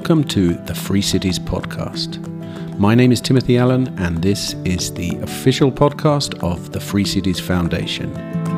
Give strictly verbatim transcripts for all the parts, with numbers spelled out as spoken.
Welcome to the Free Cities Podcast. My name is Timothy Allen, and this is the official podcast of the Free Cities Foundation.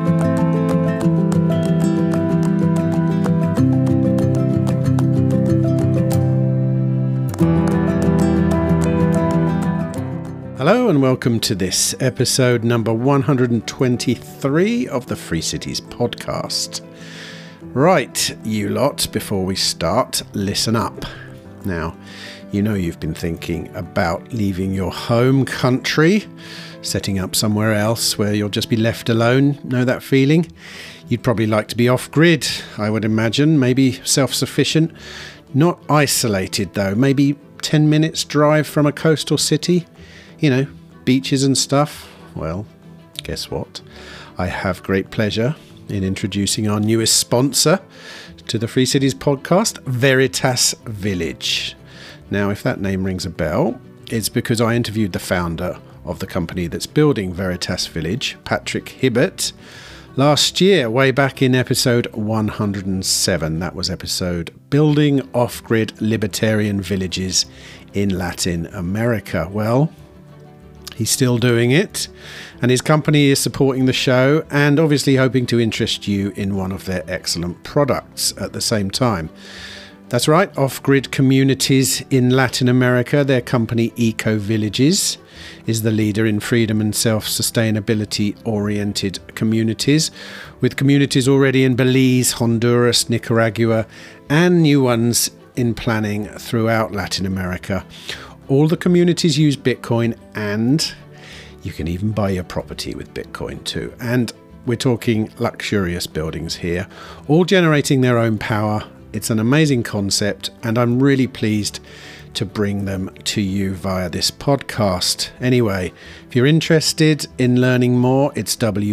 Hello and welcome to this episode number one hundred twenty-three of the Free Cities Podcast. Right, you lot, before we start, listen up. Now, you know you've been thinking about leaving your home country, setting up somewhere else where you'll just be left alone. Know that feeling? You'd probably like to be off-grid, I would imagine, maybe self-sufficient. Not isolated though, maybe ten minutes drive from a coastal city. You know, beaches and stuff. Well, guess what? I have great pleasure in introducing our newest sponsor to the Free Cities Podcast, Veritas Village. Now, if that name rings a bell, it's because I interviewed the founder of the company that's building Veritas Village, Patrick Hibbert, last year, way back in episode one hundred seven. That was episode Building Off-Grid Libertarian Villages in Latin America. Well, he's still doing it, and his company is supporting the show and obviously hoping to interest you in one of their excellent products at the same time. That's right, Off-Grid Communities in Latin America. Their company Eco Villages is the leader in freedom and self-sustainability oriented communities, with communities already in Belize, Honduras, Nicaragua, and new ones in planning throughout Latin America. All the communities use Bitcoin, and you can even buy your property with Bitcoin too. And we're talking luxurious buildings here, all generating their own power. It's an amazing concept, and I'm really pleased to bring them to you via this podcast. Anyway, if you're interested in learning more, it's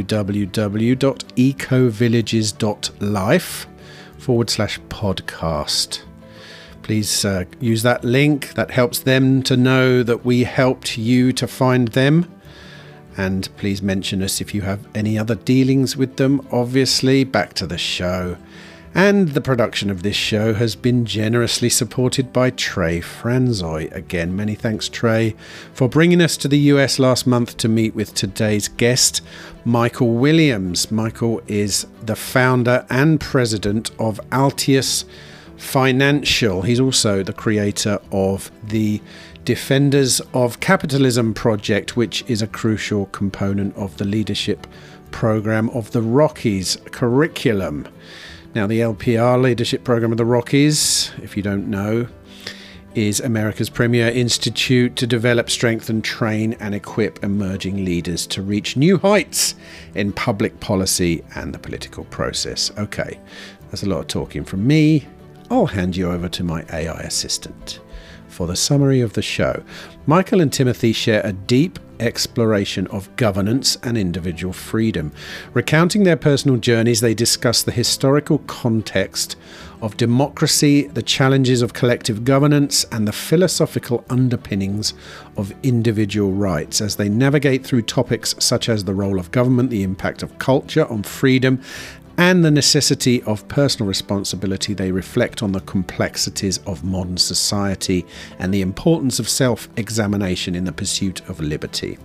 www.ecovillages.life forward slash podcast. Please uh, use that link. That helps them to know that we helped you to find them. And please mention us if you have any other dealings with them. Obviously, back to the show. And the production of this show has been generously supported by Trey Franzoy. Again, many thanks, Trey, for bringing us to the U S last month to meet with today's guest, Michael Williams. Michael is the founder and president of Altius Financial. He's also the creator of the Defenders of Capitalism project, which is a crucial component of the leadership program of the Rockies curriculum. Now, the L P R leadership program of the Rockies, if you don't know, is America's premier institute to develop, strengthen, train, and equip emerging leaders to reach new heights in public policy and the political process. Okay, that's a lot of talking from me. I'll hand you over to my A I assistant for the summary of the show. Michael and Timothy share a deep exploration of governance and individual freedom. Recounting their personal journeys, they discuss the historical context of democracy, the challenges of collective governance, and the philosophical underpinnings of individual rights as they navigate through topics such as the role of government, the impact of culture on freedom, and the necessity of personal responsibility. They reflect on the complexities of modern society and the importance of self-examination in the pursuit of liberty.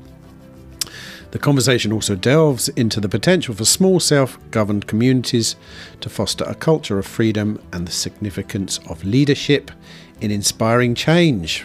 The conversation also delves into the potential for small self-governed communities to foster a culture of freedom and the significance of leadership in inspiring change.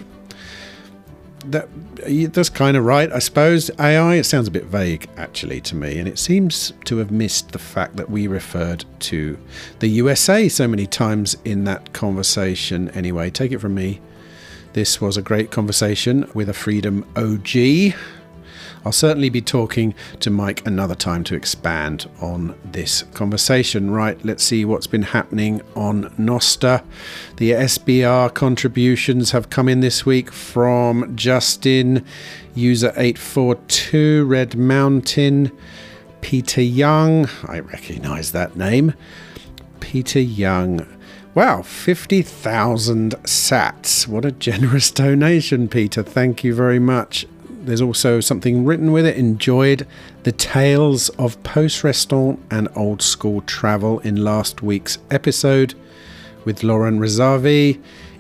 That, that's kind of right, I suppose. A I, it sounds a bit vague, actually, to me, and it seems to have missed the fact that we referred to the U S A so many times in that conversation. Anyway, take it from me, this was a great conversation with a Freedom O G. I'll certainly be talking to Mike another time to expand on this conversation. Right, let's see what's been happening on Nostr. The S B R contributions have come in this week from Justin, user eight four two, Red Mountain, Peter Young. I recognise that name. Peter Young. Wow, fifty thousand sats. What a generous donation, Peter. Thank you very much. There's also something written with it. Enjoyed the tales of post-restaurant and old school travel in last week's episode with Lauren Rezavi.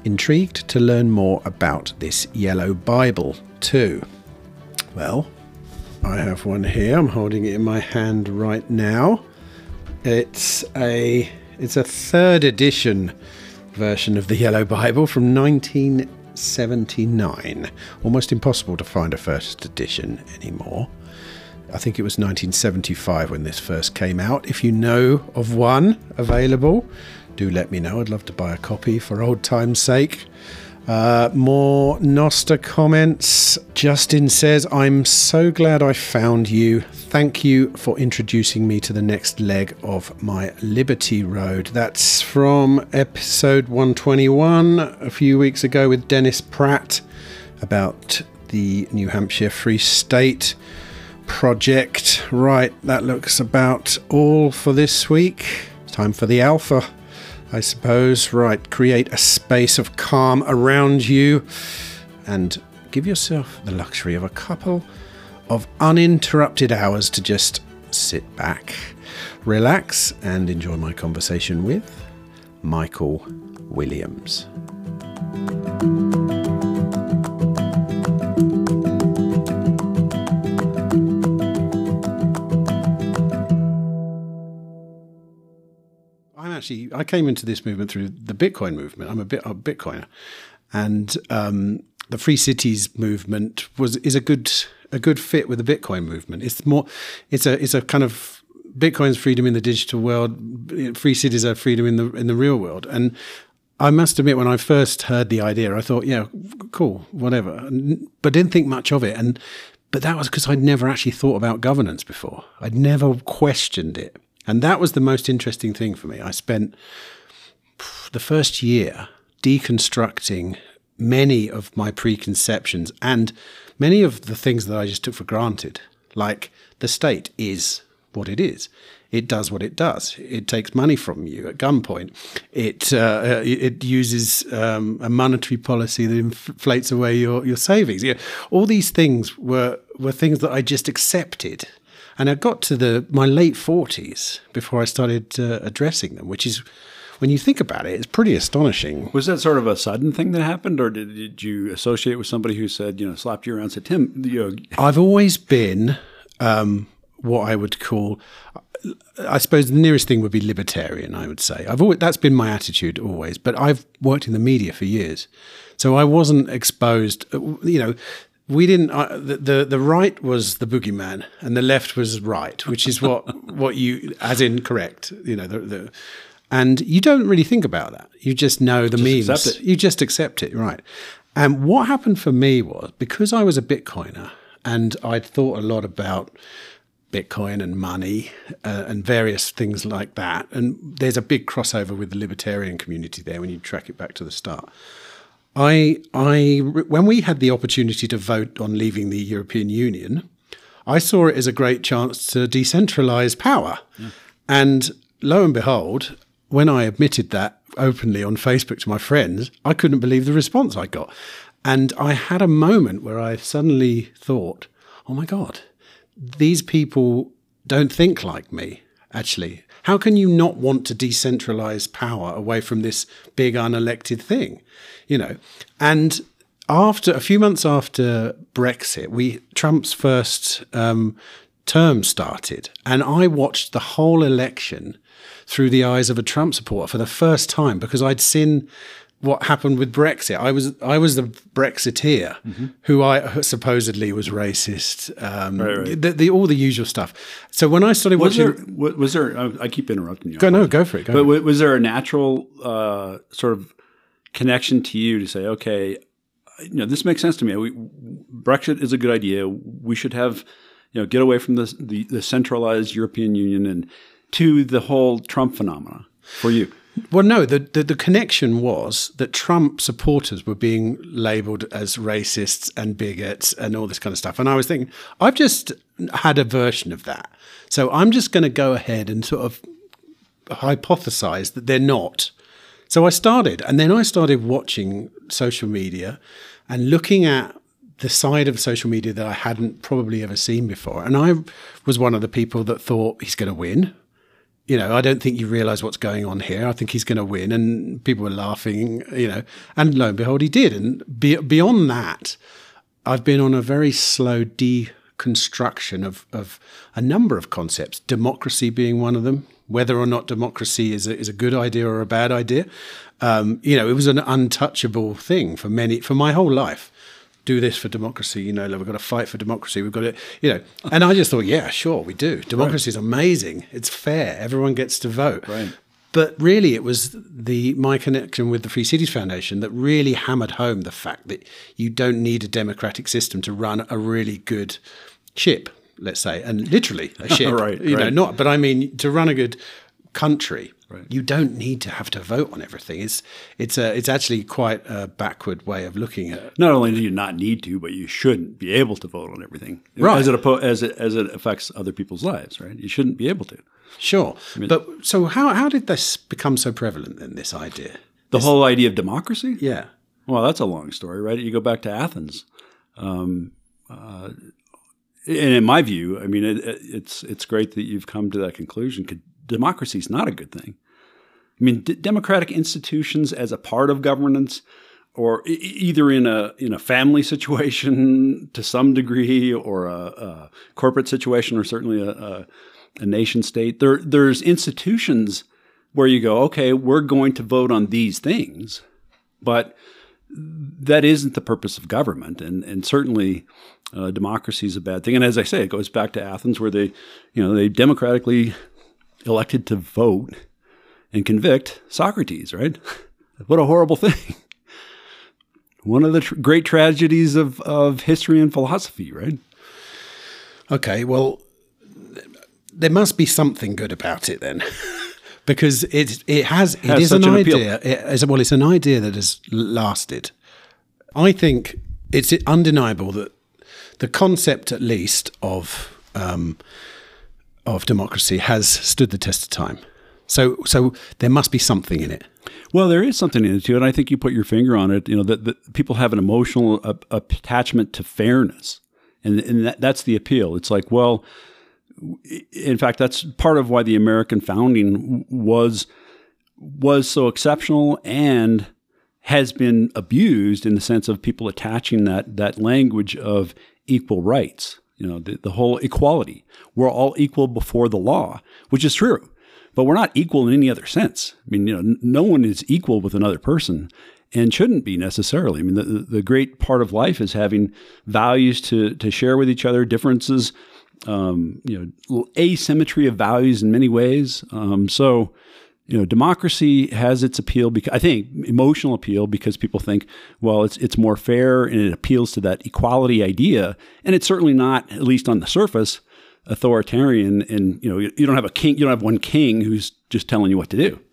Intrigued to learn more about this yellow Bible too? Well, I have one here. I'm holding it in my hand right now. It's a it's a third edition version of the Yellow Bible from nineteen seventy-nine. Almost impossible to find a first edition anymore. I think it was nineteen seventy-five when this first came out. If you know of one available, do let me know. I'd love to buy a copy for old time's sake. Uh, more Noster comments. Justin says, I'm so glad I found you. Thank you for introducing me to the next leg of my Liberty Road. That's from episode one twenty-one a few weeks ago with Dennis Pratt about the New Hampshire Free State project. Right, that looks about all for this week. It's time for the Alpha, I suppose. Right, create a space of calm around you and give yourself the luxury of a couple of uninterrupted hours to just sit back, relax, and enjoy my conversation with Michael Williams. Actually, I came into this movement through the Bitcoin movement. I'm a bit a Bitcoiner, and um, the Free Cities movement was is a good a good fit with the Bitcoin movement. It's more, it's a it's a kind of Bitcoin's freedom in the digital world. Free cities are freedom in the in the real world. And I must admit, when I first heard the idea, I thought, yeah, cool, whatever, but didn't think much of it. And but that was because I'd never actually thought about governance before. I'd never questioned it. And that was the most interesting thing for me. I spent the first year deconstructing many of my preconceptions and many of the things that I just took for granted. Like, the state is what it is. It does what it does. It takes money from you at gunpoint. It uh, it uses um, a monetary policy that inflates away your, your savings. You know, all these things were were things that I just accepted. And I got to the my late forties before I started uh, addressing them, which is, when you think about it, it's pretty astonishing. Was that sort of a sudden thing that happened, or did, did you associate with somebody who said, you know, slapped you around and said, Tim, you know. I've always been um, what I would call, I suppose the nearest thing would be libertarian, I would say. I've always, that's been my attitude always, but I've worked in the media for years. So I wasn't exposed, you know, We didn't. Uh, the, the the right was the boogeyman, and the left was right, which is what what you, as in correct. You know, the, the and you don't really think about that. You just know the just memes. Accept it. You just accept it, right? And what happened for me was, because I was a Bitcoiner and I'd thought a lot about Bitcoin and money uh, and various things like that. And there's a big crossover with the libertarian community there when you track it back to the start. I, I, when we had the opportunity to vote on leaving the European Union, I saw it as a great chance to decentralize power. Yeah. And lo and behold, when I admitted that openly on Facebook to my friends, I couldn't believe the response I got. And I had a moment where I suddenly thought, oh my God, these people don't think like me, actually. How can you not want to decentralize power away from this big unelected thing? You know, and after a few months after Brexit, we Trump's first um, term started, and I watched the whole election through the eyes of a Trump supporter for the first time, because I'd seen what happened with Brexit. I was I was the Brexiteer mm-hmm. who I supposedly was racist, um, right, right. The, the, all the usual stuff. So when I started was watching, there, was there? I keep interrupting you. Go no, go for it. Go but for it. Was there a natural uh, sort of connection to you to say, okay, you know, this makes sense to me. We, Brexit is a good idea. We should have, you know, get away from the, the the centralized European Union and to the whole Trump phenomena for you. Well, no, the, the, the connection was that Trump supporters were being labelled as racists and bigots and all this kind of stuff. And I was thinking, I've just had a version of that. So I'm just going to go ahead and sort of hypothesize that they're not. So I started, and then I started watching social media and looking at the side of social media that I hadn't probably ever seen before. And I was one of the people that thought he's going to win. you know, I don't think you realise what's going on here. I think he's going to win. And people were laughing, you know, and lo and behold, he did. And be, beyond that, I've been on a very slow deconstruction of, of a number of concepts, democracy being one of them, whether or not democracy is a, is a good idea or a bad idea. Um, you know, it was an untouchable thing for many, for my whole life. Do this for democracy, you know, we've got to fight for democracy. We've got to, you know, and I just thought, yeah, sure, we do. Democracy is amazing. It's fair. Everyone gets to vote. Right. But really, it was the my connection with the Free Cities Foundation that really hammered home the fact that you don't need a democratic system to run a really good ship, let's say, and literally a ship. right, you right. know, not. But I mean, to run a good country. Right. You don't need to have to vote on everything. It's it's a it's actually quite a backward way of looking at it. Not only do you not need to, but you shouldn't be able to vote on everything, right? As it oppo- as it as it affects other people's lives, right? You shouldn't be able to. Sure, I mean, but so how how did this become so prevalent then? This idea, the this, whole idea of democracy. Yeah. Well, that's a long story, right? You go back to Athens, um, uh, and in my view, I mean, it, it's it's great that you've come to that conclusion. Democracy is not a good thing. I mean, d- democratic institutions as a part of governance, or e- either in a in a family situation to some degree, or a, a corporate situation, or certainly a, a, a nation state. There, there's institutions where you go, okay, we're going to vote on these things, but that isn't the purpose of government, and and certainly uh, democracy is a bad thing. And as I say, it goes back to Athens, where they, you know, they democratically elected to vote and convict Socrates, right? What a horrible thing. One of the tr- great tragedies of, of history and philosophy, right? Okay, well, there must be something good about it then. Because it it has, it has is an, an idea. It is, well, it's an idea that has lasted. I think it's undeniable that the concept, at least, of um, of democracy has stood the test of time. So, so there must be something in it. Well, there is something in it too, and I think you put your finger on it. You know, that, that people have an emotional uh, attachment to fairness, and and that, that's the appeal. It's like, well, in fact, that's part of why the American founding was was so exceptional and has been abused in the sense of people attaching that that language of equal rights. You know, the, the whole equality. We're all equal before the law, which is true. But we're not equal in any other sense. I mean, you know, no one is equal with another person and shouldn't be necessarily. I mean, the, the great part of life is having values to to share with each other, differences, um, you know, asymmetry of values in many ways. Um, so, you know, democracy has its appeal, because I think emotional appeal, because people think, well, it's it's more fair and it appeals to that equality idea. And it's certainly not, at least on the surface, authoritarian, and you know, you don't have a king, you don't have one king who's just telling you what to do.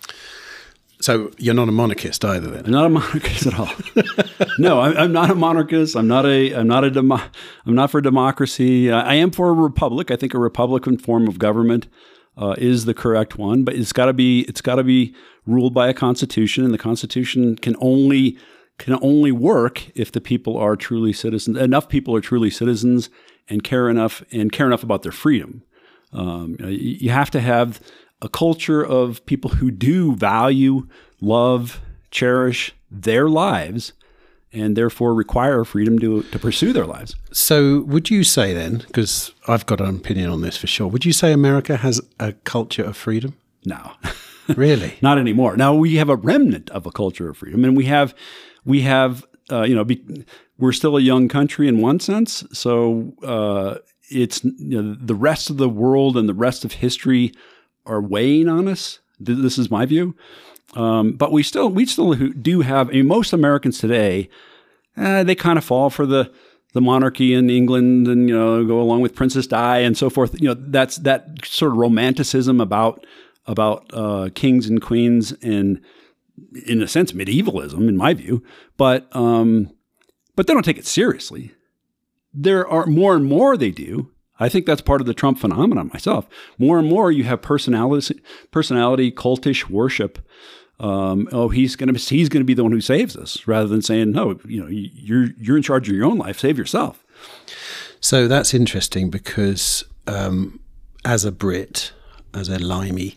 So you're not a monarchist either, then? I'm not a monarchist at all. No, I'm, I'm not a monarchist. I'm not a. I'm not a. Demo, I'm not for democracy. I, I am for a republic. I think a republican form of government uh, is the correct one, but it's got to be. It's got to be ruled by a constitution, and the constitution can only can only work if the people are truly citizens. Enough people are truly citizens and care enough and care enough about their freedom. Um, you, you have to have a culture of people who do value, love, cherish their lives, and therefore require freedom to to pursue their lives. So would you say then, because I've got an opinion on this for sure, would you say America has a culture of freedom? No. Really? Not anymore. Now we have a remnant of a culture of freedom, and we have, we have, uh, you know, be, we're still a young country in one sense. So uh, it's, you know, the rest of the world and the rest of history are weighing on us. This is my view. Um, but we still, we still do have, I mean, most Americans today, eh, they kind of fall for the, the monarchy in England, and, you know, go along with Princess Di and so forth. You know, that's that sort of romanticism about, about uh, kings and queens, and in a sense, medievalism, in my view. But, um, but they don't take it seriously. There are more and more they do. I think that's part of the Trump phenomenon myself. More and more you have personality, personality, cultish worship. Um, oh, he's going to he's going to be the one who saves us, rather than saying, no, you know, you're you're in charge of your own life. Save yourself. So that's interesting, because um, as a Brit, as a limey,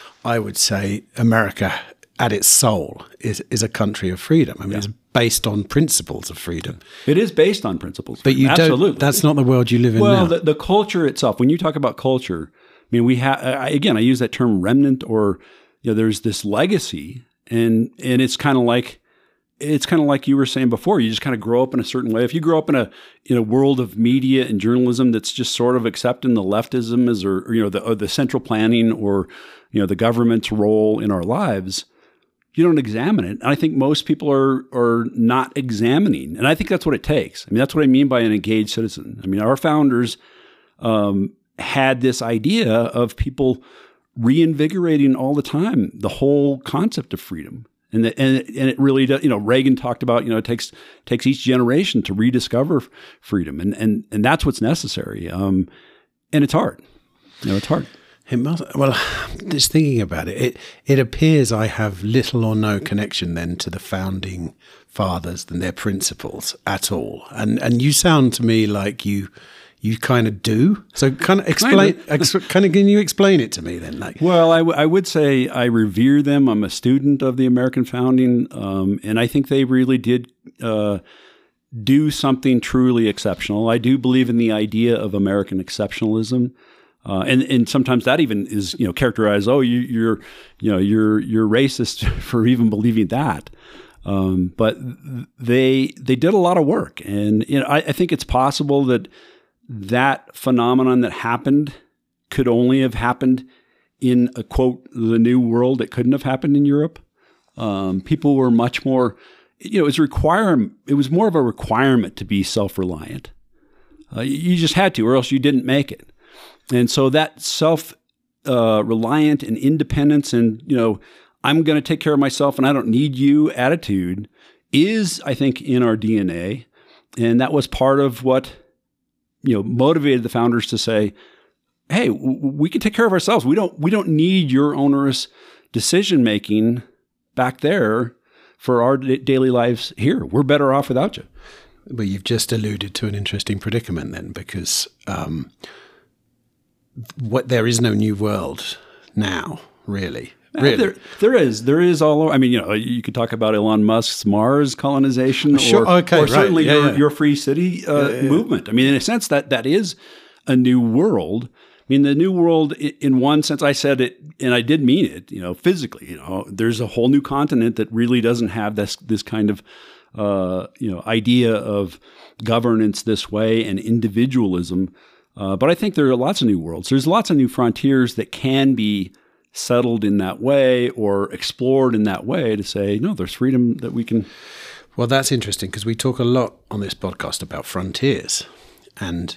I would say America at its soul is, is a country of freedom. I mean, yeah. It's based on principles of freedom. It is based on principles. But you Absolutely. don't, that's not the world you live in well, now. Well, the, the culture itself, when you talk about culture, I mean, we have, again, I use that term remnant, or, you know, there's this legacy, and, and it's kind of like, it's kind of like you were saying before, you just kind of grow up in a certain way. If you grow up in a, in a world of media and journalism that's just sort of accepting the leftism as, or, or you know, the, or the central planning, or, you know, the government's role in our lives, you don't examine it. And I think most people are are not examining. And I think that's what it takes. I mean, that's what I mean by an engaged citizen. I mean, our founders um, had this idea of people reinvigorating all the time the whole concept of freedom. And the, and, and it really does, you know, Reagan talked about, you know, it takes takes each generation to rediscover freedom. And and and that's what's necessary. Um, and it's hard. You know, it's hard. It must, well, just thinking about it, it, it appears I have little or no connection then to the founding fathers and their principles at all. And and you sound to me like you you kind of do. So kind of explain, kind of. Ex, kind of can you explain it to me then? Like, well, I, w- I would say I revere them. I'm a student of the American founding, um, and I think they really did uh, do something truly exceptional. I do believe in the idea of American exceptionalism. Uh, and and sometimes that even is, you know, characterized. Oh, you, you're you know you're you're racist for even believing that. Um, but they they did a lot of work, and you know, I, I think it's possible that that phenomenon that happened could only have happened in a quote the New World. It couldn't have happened in Europe. Um, people were much more, you know, it was requirement. It was more of a requirement to be self-reliant. Uh, you just had to, or else you didn't make it. And so that self-reliant uh, and independence and, you know, I'm going to take care of myself and I don't need you attitude is, I think, in our D N A. And that was part of what, you know, motivated the founders to say, hey, w- we can take care of ourselves. We don't, we don't need your onerous decision-making back there for our d- daily lives here. We're better off without you. But you've just alluded to an interesting predicament then, because um, what there is no new world now, really. Really? There, there is. There is all over. I mean, you know, you could talk about Elon Musk's Mars colonization, or, sure. okay, or right. certainly yeah, your, yeah. your free city uh, yeah, yeah. movement. I mean, in a sense, that that is a new world. I mean, the new world, in one sense, I said it, and I did mean it. You know, physically, you know, there's a whole new continent that really doesn't have this this kind of uh, you know idea of governance this way and individualism. Uh, but I think there are lots of new worlds. There's lots of new frontiers that can be settled in that way or explored in that way to say, no, there's freedom that we can. Well, that's interesting because we talk a lot on this podcast about frontiers. And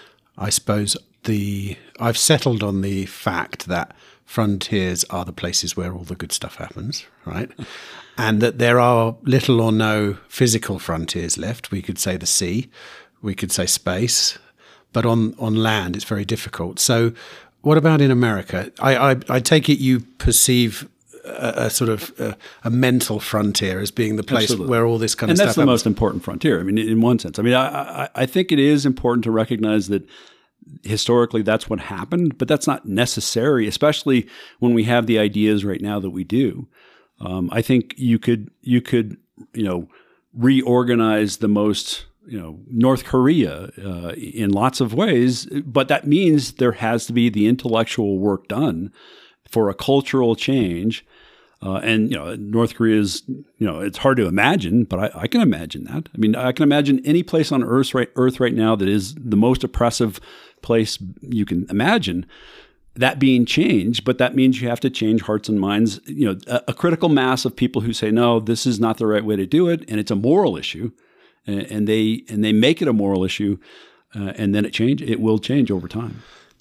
I suppose the I've settled on the fact that frontiers are the places where all the good stuff happens, right? And that there are little or no physical frontiers left. We could say the sea, we could say space, but on, on land it's very difficult. So what about in America? I, I, I take it you perceive a, a sort of a, a mental frontier as being the place Absolutely. Where all this kind and of stuff happens. And that's the most important frontier. I mean, in one sense. I mean, I, I, I think it is important to recognize that historically that's what happened, but that's not necessary, especially when we have the ideas right now that we do. Um, I think you could you could you know reorganize the most. You know, North Korea uh, in lots of ways, but that means there has to be the intellectual work done for a cultural change. Uh, and, you know, North Korea is, you know, it's hard to imagine, but I, I can imagine that. I mean, I can imagine any place on Earth right, Earth right now that is the most oppressive place you can imagine, that being changed, but that means you have to change hearts and minds. You know, a, a critical mass of people who say, no, this is not the right way to do it, and it's a moral issue. And they and they make it a moral issue, uh, and then it change. It will change over time.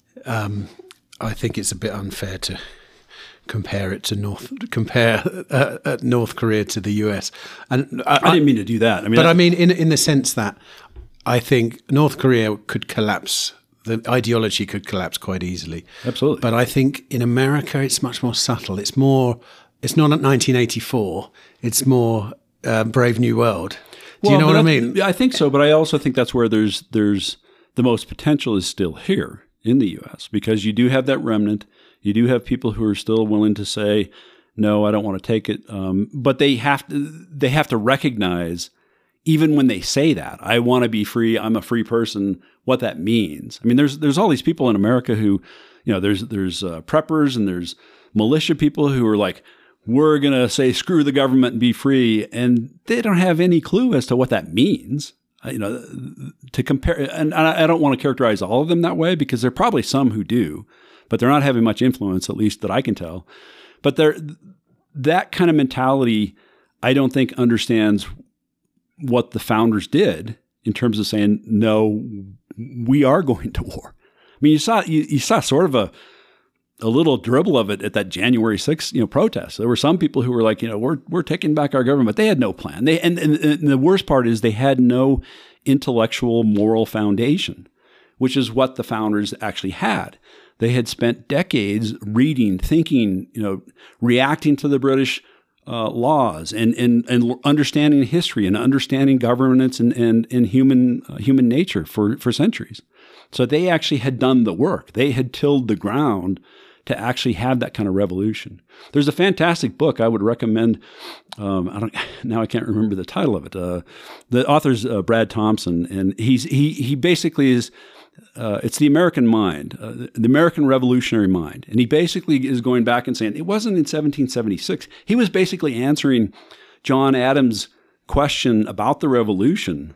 Um, I think it's a bit unfair to compare it to North compare uh, uh, North Korea to the U S. And I, I didn't mean to do that. I mean, but I, I mean in in the sense that I think North Korea could collapse. The ideology could collapse quite easily. Absolutely. But I think in America it's much more subtle. It's more. It's not at nineteen eighty-four. It's more uh, Brave New World. Do you well, know what I mean? I think so, but I also think that's where there's there's the most potential is still here in the U S because you do have that remnant. You do have people who are still willing to say, no, I don't want to take it. Um, but they have to, they have to recognize, even when they say that, I want to be free, I'm a free person, what that means. I mean, there's there's all these people in America who, you know, there's there's uh, preppers and there's militia people who are like, we're going to say screw the government and be free, and they don't have any clue as to what that means. Uh, you know, to compare, and I, I don't want to characterize all of them that way because there are probably some who do, but they're not having much influence, at least that I can tell. But there, that kind of mentality, I don't think understands what the founders did in terms of saying, no, we are going to war. I mean, you saw you, you saw sort of a a little dribble of it at that January sixth, you know, protest. There were some people who were like, you know, we're we're taking back our government. They had no plan. They and, and, and the worst part is they had no intellectual moral foundation, which is what the founders actually had. They had spent decades reading, thinking, you know, reacting to the British Uh, laws and, and and understanding history and understanding governance and and, and human uh, human nature for, for centuries. So they actually had done the work. They had tilled the ground to actually have that kind of revolution. There's a fantastic book I would recommend. Um, I don't now I can't remember the title of it. Uh, the author's uh, Brad Thompson, and he's he he basically is. Uh, it's the American mind, uh, the American revolutionary mind. And he basically is going back and saying, it wasn't in seventeen seventy-six. He was basically answering John Adams' question about the revolution,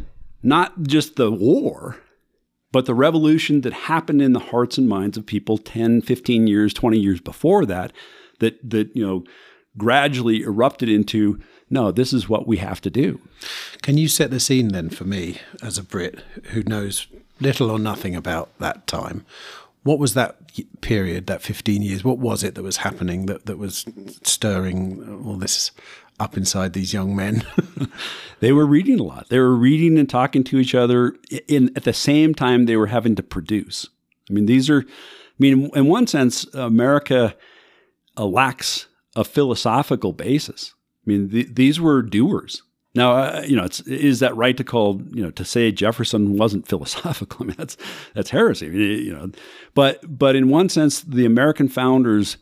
not just the war, but the revolution that happened in the hearts and minds of people ten, fifteen years, twenty years before that, that, that, you know, gradually erupted into, no, this is what we have to do. Can you set the scene then for me as a Brit who knows little or nothing about that time? What was that period, that fifteen years? What was it that was happening that, that was stirring all this up inside these young men? They were reading a lot. They were reading and talking to each other in at the same time they were having to produce. I mean, these are, I mean, in one sense, America uh, lacks a philosophical basis. I mean, th- these were doers. Now, uh, you know, it's, is that right to call, you know, to say Jefferson wasn't philosophical? I mean, that's that's heresy. I mean, you know, but but in one sense, the American founders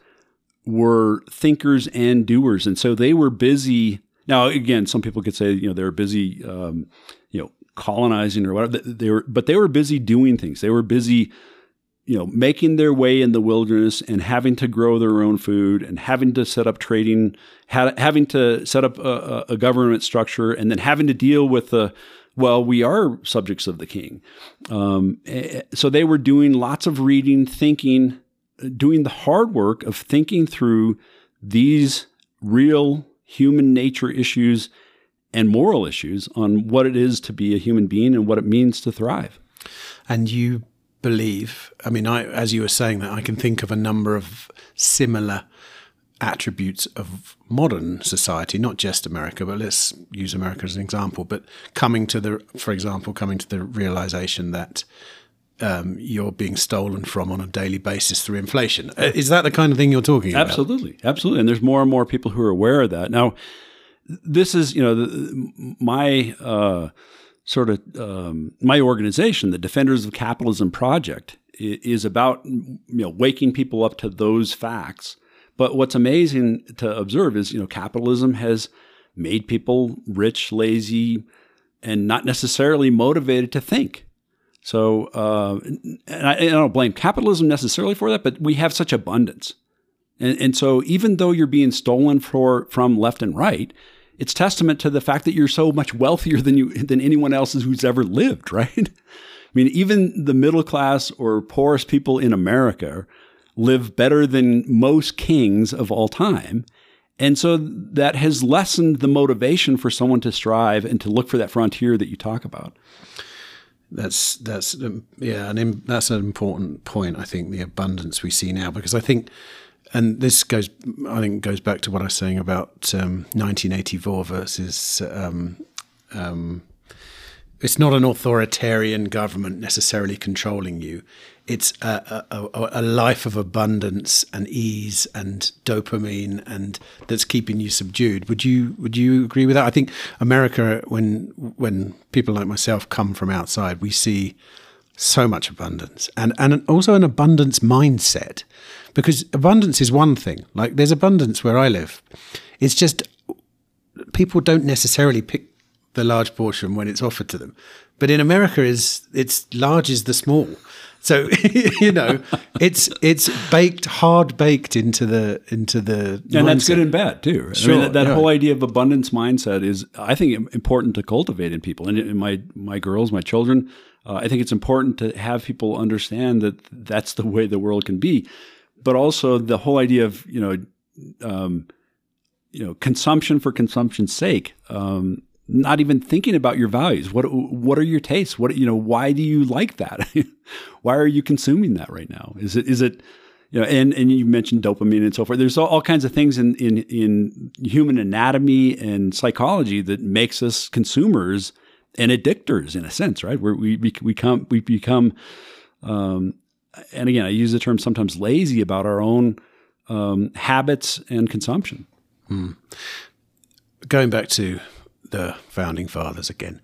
were thinkers and doers, and so they were busy. Now, again, some people could say, you know, they were busy, um, you know, colonizing or whatever. They were, but they were busy doing things. They were busy, you know, making their way in the wilderness and having to grow their own food and having to set up trading, ha- having to set up a, a government structure, and then having to deal with the, well, we are subjects of the king. Um, so they were doing lots of reading, thinking, doing the hard work of thinking through these real human nature issues and moral issues on what it is to be a human being and what it means to thrive. And you believe, I mean, I, as you were saying that, I can think of a number of similar attributes of modern society, not just America, but let's use America as an example, but coming to the, for example, coming to the realization that um, you're being stolen from on a daily basis through inflation. Is that the kind of thing you're talking about? Absolutely. Absolutely. And there's more and more people who are aware of that. Now, this is, you know, the, my, uh, sort of um, my organization, the Defenders of Capitalism Project, is about, you know, waking people up to those facts. But what's amazing to observe is, you know, capitalism has made people rich, lazy, and not necessarily motivated to think. So, uh, and I, I don't blame capitalism necessarily for that, but we have such abundance. And, and so even though you're being stolen for, from left and right, it's testament to the fact that you're so much wealthier than you than anyone else who's ever lived, right? I mean, even the middle class or poorest people in America live better than most kings of all time. And so that has lessened the motivation for someone to strive and to look for that frontier that you talk about. That's, that's um, yeah, and that's an important point, I think, the abundance we see now, because I think, and this goes, I think, goes back to what I was saying about um, nineteen eighty-four versus, um, um, it's not an authoritarian government necessarily controlling you. It's a, a, a life of abundance and ease and dopamine, and that's keeping you subdued. Would you would you agree with that? I think America, when when people like myself come from outside, we see So much abundance, and and also an abundance mindset, because abundance is one thing. Like there's abundance where I live. It's just people don't necessarily pick the large portion when it's offered to them. But in America, is it's large is the small. So you know, it's it's baked, hard baked into the into the and mindset. That's good and bad too. Right? Sure, I mean, that, that yeah. whole idea of abundance mindset is, I think, important to cultivate in people. And in my my girls, my children, uh, I think it's important to have people understand that that's the way the world can be. But also the whole idea of you know, um, you know, consumption for consumption's sake. Um, Not even thinking about your values. What what are your tastes? What you know? Why do you like that? Why are you consuming that right now? Is it is it you know? And and you mentioned dopamine and so forth. There's all, all kinds of things in, in in human anatomy and psychology that makes us consumers and addictors in a sense, right? Where we we become we become, um, and again, I use the term sometimes lazy about our own um, habits and consumption. Hmm. Going back to the founding fathers again,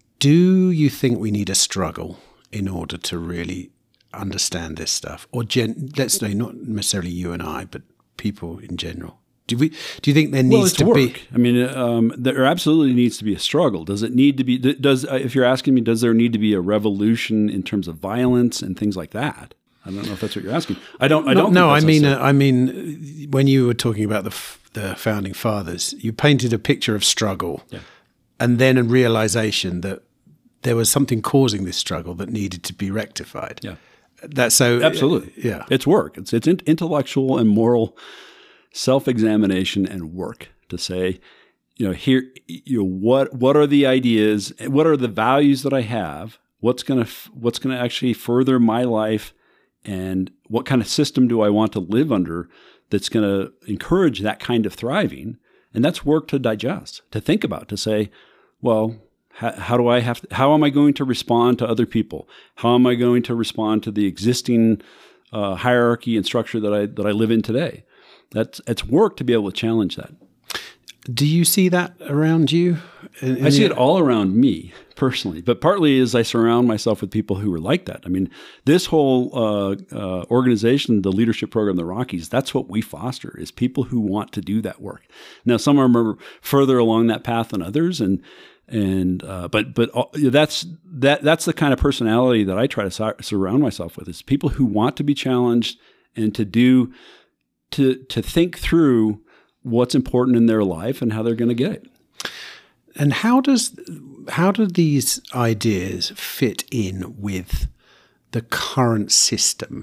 do you think we need a struggle in order to really understand this stuff? Or gen- let's say not necessarily you and I, but people in general. Do we? Do you think there needs well, it's to work. be? I mean, um, there absolutely needs to be a struggle. Does it need to be? Does if you're asking me, does there need to be a revolution in terms of violence and things like that? I don't know if that's what you're asking. I don't. I don't. No, think I mean, that's uh, I mean, when you were talking about the f- the founding fathers, you painted a picture of struggle. Yeah. And then a realization that there was something causing this struggle that needed to be rectified. Yeah, that's so absolutely. Yeah, it's work. It's it's intellectual and moral self-examination and work to say, you know, here, you know, what what are the ideas? What are the values that I have? What's gonna what's gonna actually further my life, and what kind of system do I want to live under that's going to encourage that kind of thriving? And that's work to digest, to think about, to say, well, how, how do I have to, how am I going to respond to other people? How am I going to respond to the existing uh, hierarchy and structure that I that I live in today? That's it's work to be able to challenge that. Do you see that around you? In, in I see the, it all around me personally, but partly as I surround myself with people who are like that. I mean, this whole uh, uh, organization, the leadership program, the Rockies, that's what we foster, is people who want to do that work. Now, some are further along that path than others, and and uh, but but uh, that's that that's the kind of personality that I try to sur- surround myself with, is people who want to be challenged and to do to to think through what's important in their life and how they're going to get it. And how does how do these ideas fit in with the current system?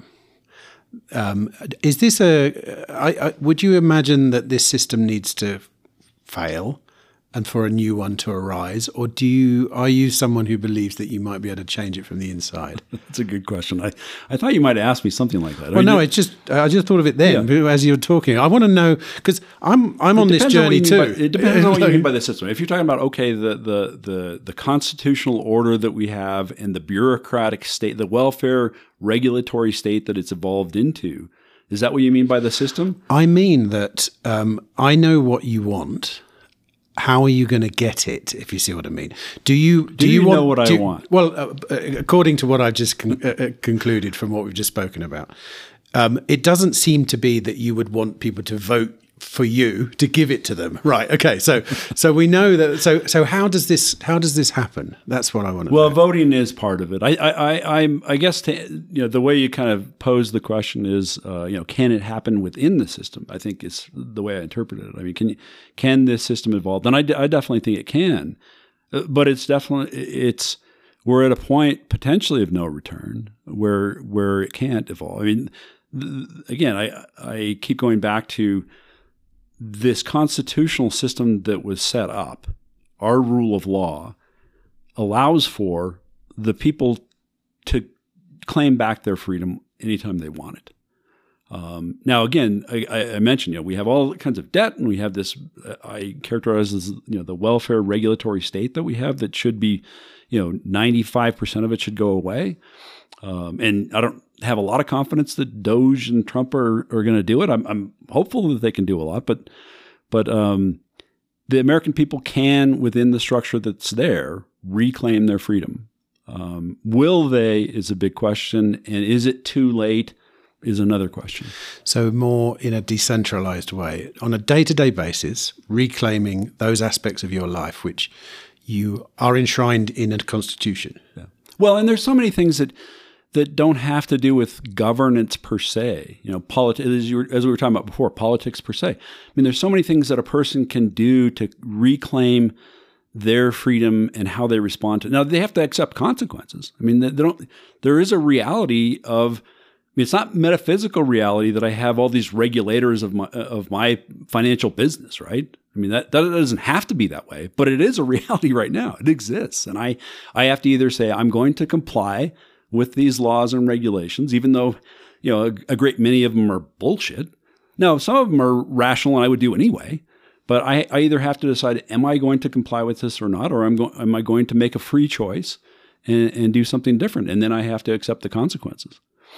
Um, is this a? I, I, would you imagine that this system needs to fail and for a new one to arise, or do you are you someone who believes that you might be able to change it from the inside? That's a good question. I, I thought you might ask me something like that. Well, I mean, no, it's just I just thought of it then yeah. as you were talking. I want to know, because I'm I'm it on this journey too. By, it depends on what you mean by the system. If you're talking about okay, the the the the constitutional order that we have and the bureaucratic state, the welfare regulatory state that it's evolved into, is that what you mean by the system? I mean that um, I know what you want. How are you going to get it, if you see what I mean? Do you do, do you, you want, know what I you, want? Well, uh, according to what I've just con- uh, concluded from what we've just spoken about, um, it doesn't seem to be that you would want people to vote for you to give it to them, right? Okay, so so we know that. So so how does this how does this happen? That's what I want to well, know. Well, voting is part of it. I I I I'm, I guess to, you know the way you kind of pose the question is uh, you know can it happen within the system? I think is the way I interpret it. I mean, can can this system evolve? And I, I definitely think it can, but it's definitely it's we're at a point potentially of no return where where it can't evolve. I mean, th- again, I I keep going back to this constitutional system that was set up, our rule of law, allows for the people to claim back their freedom anytime they want it. Um, now, again, I, I mentioned, you know, we have all kinds of debt, and we have this, uh, I characterize as, you know, the welfare regulatory state that we have that should be, you know, ninety-five percent of it should go away. Um, and I don't have a lot of confidence that Doge and Trump are, are going to do it. I'm, I'm hopeful that they can do a lot, but but um, the American people can, within the structure that's there, reclaim their freedom. Um, will they is a big question, and is it too late is another question. So more in a decentralized way, on a day-to-day basis, reclaiming those aspects of your life which you are enshrined in a constitution. Yeah. Well, and there's so many things that that don't have to do with governance per se. You know, politics, as, you were, as we were talking about before, politics per se. I mean, there's so many things that a person can do to reclaim their freedom and how they respond to. Now, they have to accept consequences. I mean, they don't. There is a reality of. I mean, it's not metaphysical reality that I have all these regulators of my of my financial business, right? I mean, that, that doesn't have to be that way, but it is a reality right now. It exists. And I, I have to either say I'm going to comply with these laws and regulations, even though, you know, a, a great many of them are bullshit. No, some of them are rational and I would do anyway. But I, I either have to decide, am I going to comply with this or not? Or I'm go- am I going to make a free choice and, and do something different? And then I have to accept the consequences.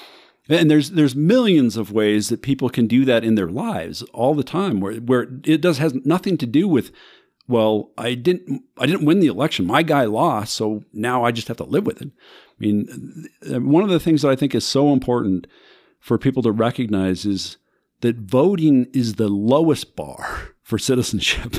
And there's there's millions of ways that people can do that in their lives all the time, where where it does has nothing to do with, well, I didn't I didn't win the election, my guy lost, so now I just have to live with it. I mean, one of the things that I think is so important for people to recognize is that voting is the lowest bar for citizenship.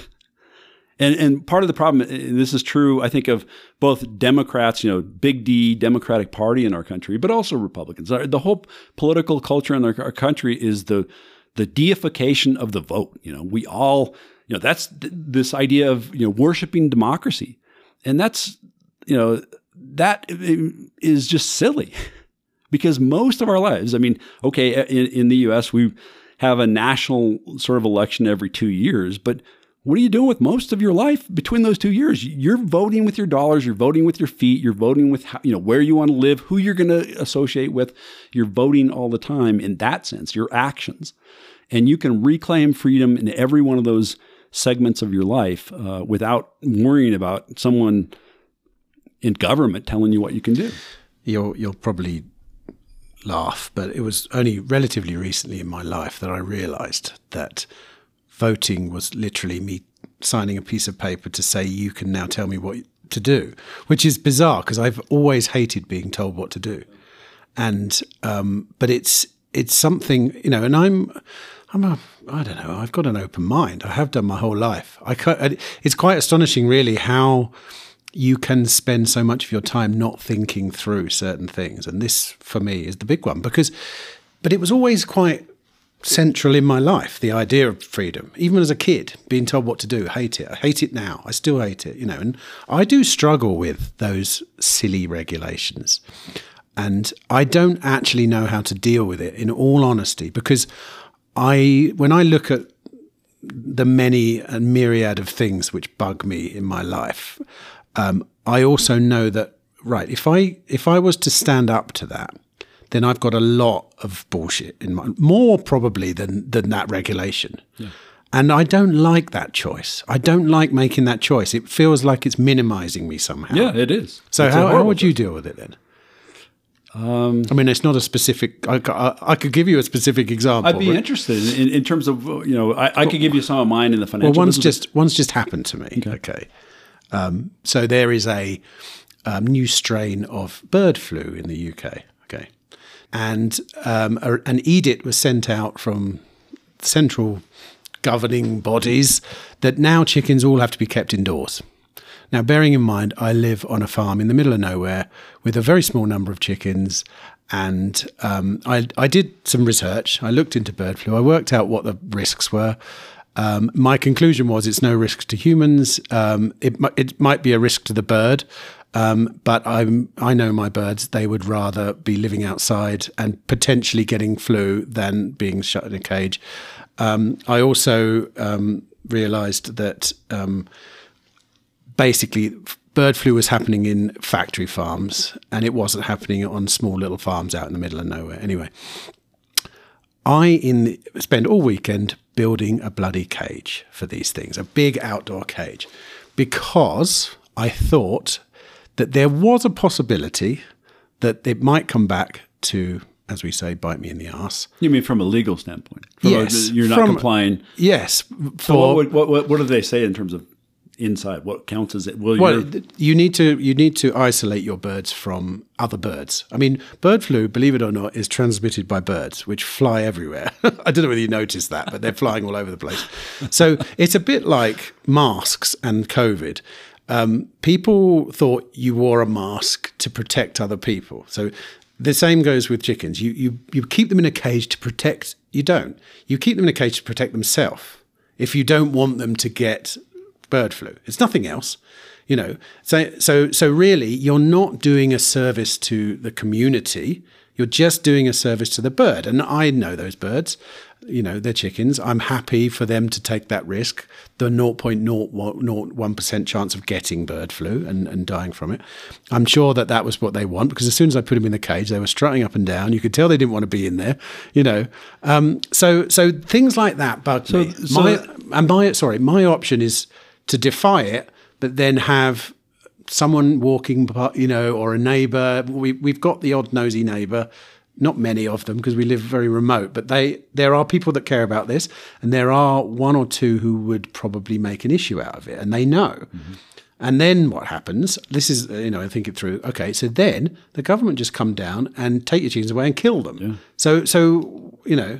And and part of the problem, this is true, I think, of both Democrats, you know, big D, Democratic Party in our country, but also Republicans. The whole political culture in our, our country is the the deification of the vote. You know, we all, you know, that's th- this idea of, you know, worshiping democracy. And that's, you know, that is just silly because most of our lives, I mean, okay, in, in the U S, we have a national sort of election every two years, but what are you doing with most of your life between those two years? You're voting with your dollars. You're voting with your feet. You're voting with how, you know, where you want to live, who you're going to associate with. You're voting all the time in that sense, your actions. And you can reclaim freedom in every one of those segments of your life uh, without worrying about someone in government telling you what you can do. You'll, you'll probably laugh, but it was only relatively recently in my life that I realized that voting was literally me signing a piece of paper to say, you can now tell me what to do, which is bizarre because I've always hated being told what to do. And, um, but it's, it's something, you know, and I'm, I'm a, I don't know, I've got an open mind. I have done my whole life. I can't, it's quite astonishing really how you can spend so much of your time not thinking through certain things. And this for me is the big one because, but it was always quite central in my life, the idea of freedom. Even as a kid, being told what to do, hate it. I hate it now. I still hate it, you know. And I do struggle with those silly regulations. And I don't actually know how to deal with it, in all honesty, because I, when I look at the many and myriad of things which bug me in my life, um, I also know that, right, if I if I was to stand up to that, then I've got a lot of bullshit in mind, more probably than than that regulation. Yeah. And I don't like that choice. I don't like making that choice. It feels like it's minimizing me somehow. Yeah, it is. So it's how, how would you deal with it then? Um, I mean, it's not a specific, I, I, I could give you a specific example. I'd be interested in, in terms of, you know, I, I could give you some of mine in the financial Well, one's business. just, one's just happened to me. Okay. okay. Um, so there is a um, new strain of bird flu in the U K. Okay. And um, a, an edict was sent out from central governing bodies that now chickens all have to be kept indoors. Now, bearing in mind, I live on a farm in the middle of nowhere with a very small number of chickens, and um, I, I did some research. I looked into bird flu. I worked out what the risks were. Um, my conclusion was it's no risk to humans. Um, it, it might be a risk to the bird, um, but I'm, I know my birds, they would rather be living outside and potentially getting flu than being shut in a cage. Um, I also um, realised that um, basically bird flu was happening in factory farms and it wasn't happening on small little farms out in the middle of nowhere. Anyway, I in the, spend all weekend building a bloody cage for these things, a big outdoor cage, because I thought that there was a possibility that it might come back to, as we say, bite me in the arse. You mean from a legal standpoint? From yes. A, you're not from, complying? Yes. For, so what, would, what, what, what do they say in terms of inside? What counts as it? Well, well, you need to you need to isolate your birds from other birds. I mean, bird flu, believe it or not, is transmitted by birds, which fly everywhere. I don't know whether you noticed that, but they're flying all over the place. So it's a bit like masks and COVID. Um, people thought you wore a mask to protect other people. So the same goes with chickens. You you you keep them in a cage to protect. You don't. You keep them in a cage to protect themselves. If you don't want them to get bird flu, it's nothing else, you know. So so so really, you're not doing a service to the community. You're just doing a service to the bird. And I know those birds. You know, they're chickens. I'm happy for them to take that risk, the zero point zero zero one percent chance of getting bird flu and, and dying from it. I'm sure that that was what they want, because as soon as I put them in the cage, they were strutting up and down. You could tell they didn't want to be in there, you know. Um, so so things like that bug so, me. So my, and my, sorry, my option is to defy it, but then have someone walking, you know, or a neighbour. We, we've got the odd nosy neighbour. Not many of them, because we live very remote, but they there are people that care about this, and there are one or two who would probably make an issue out of it, and they know. Mm-hmm. And then what happens? This is, you know, I think it through. Okay, so then the government just come down and take your chickens away and kill them. Yeah. So, so you know,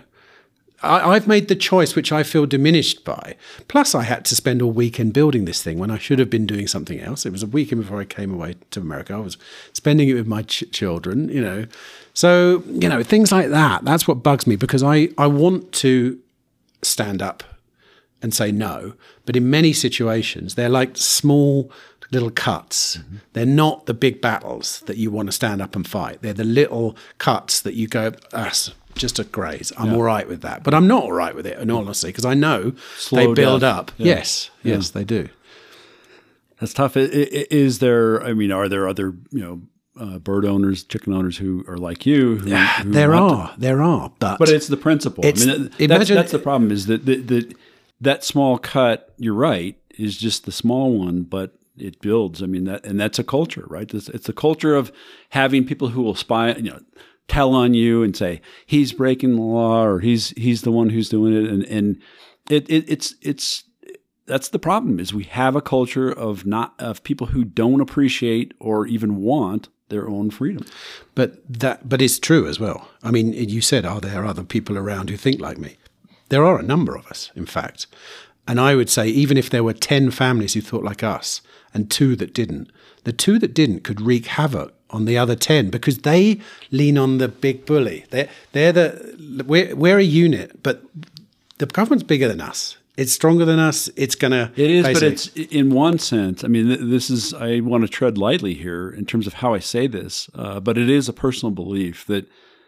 I, I've made the choice which I feel diminished by. Plus, I had to spend all weekend building this thing when I should have been doing something else. It was a weekend before I came away to America. I was spending it with my ch- children, you know. So, you know, things like that, that's what bugs me, because I, I want to stand up and say no. But in many situations, they're like small little cuts. Mm-hmm. They're not the big battles that you want to stand up and fight. They're the little cuts that you go, ah, just a graze. I'm yeah. all right with that. But I'm not all right with it, in all honesty, because I know Slow they build death. up. Yeah. Yes, yeah. yes, they do. That's tough. Is there, I mean, are there other, you know, Uh, bird owners, chicken owners who are like you? Who, who there are, to, there are, but but it's the principle. It's, I mean, that, imagine, that's, that's the problem. Is that the, the, that small cut? You're right. Is just the small one, but it builds. I mean that, and that's a culture, right? It's, it's a culture of having people who will spy, you know, tell on you and say he's breaking the law or he's he's the one who's doing it, and and it, it it's it's. That's the problem. Is we have a culture of not of people who don't appreciate or even want their own freedom. But that, but it's true as well. I mean, you said, are there other people around who think like me? There are a number of us, in fact. And I would say, even if there were ten families who thought like us and two that didn't, the two that didn't could wreak havoc on the other ten, because they lean on the big bully. They're, they're the, we're, we're a unit, but the government's bigger than us. It's stronger than us. It's going to... It is, but it's in one sense. I mean, this is... I want to tread lightly here in terms of how I say this, uh, but it is a personal belief that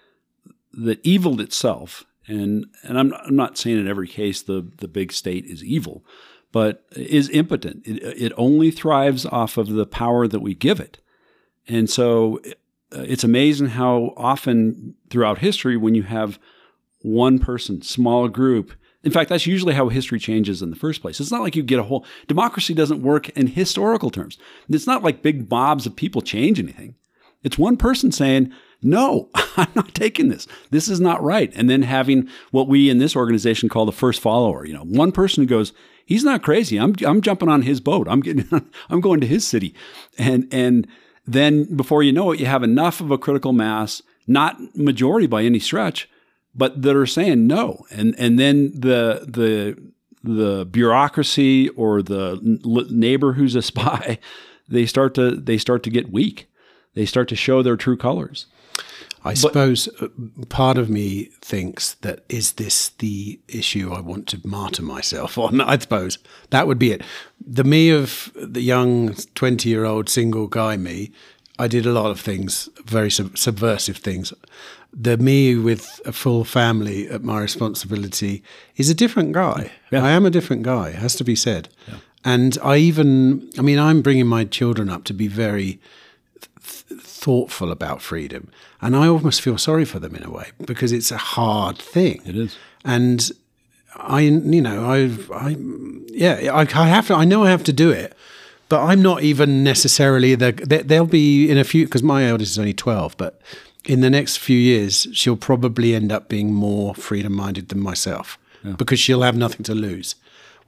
that evil itself, and and I'm, I'm not saying in every case the, the big state is evil, but is impotent. It, it only thrives off of the power that we give it. And so uh, it's amazing how often throughout history, when you have one person, small group... In fact, that's usually how history changes in the first place. It's not like you get a whole... Democracy doesn't work in historical terms. It's not like big mobs of people change anything. It's one person saying, no, I'm not taking this. This is not right. And then having what we in this organization call the first follower. You know, one person who goes, he's not crazy. I'm I'm jumping on his boat. I'm getting I'm going to his city. And and then before you know it, you have enough of a critical mass, not majority by any stretch, but that are saying no, and and then the the the bureaucracy or the neighbor who's a spy, they start to they start to get weak. They start to show their true colors. I but, suppose part of me thinks that is this the issue I want to martyr myself on? I suppose that would be it. The me of the young twenty-year-old single guy me, I did a lot of things, very sub- subversive things. The me with a full family at my responsibility is a different guy. Yeah. I am a different guy, it has to be said. Yeah. And I even, I mean, I'm bringing my children up to be very th- thoughtful about freedom. And I almost feel sorry for them in a way, because it's a hard thing. It is. And I, you know, I've, I, yeah, I, I have to, I know I have to do it, but I'm not even necessarily the, they'll be in a few, because my eldest is only twelve, but in the next few years, she'll probably end up being more freedom-minded than myself, yeah. because she'll have nothing to lose.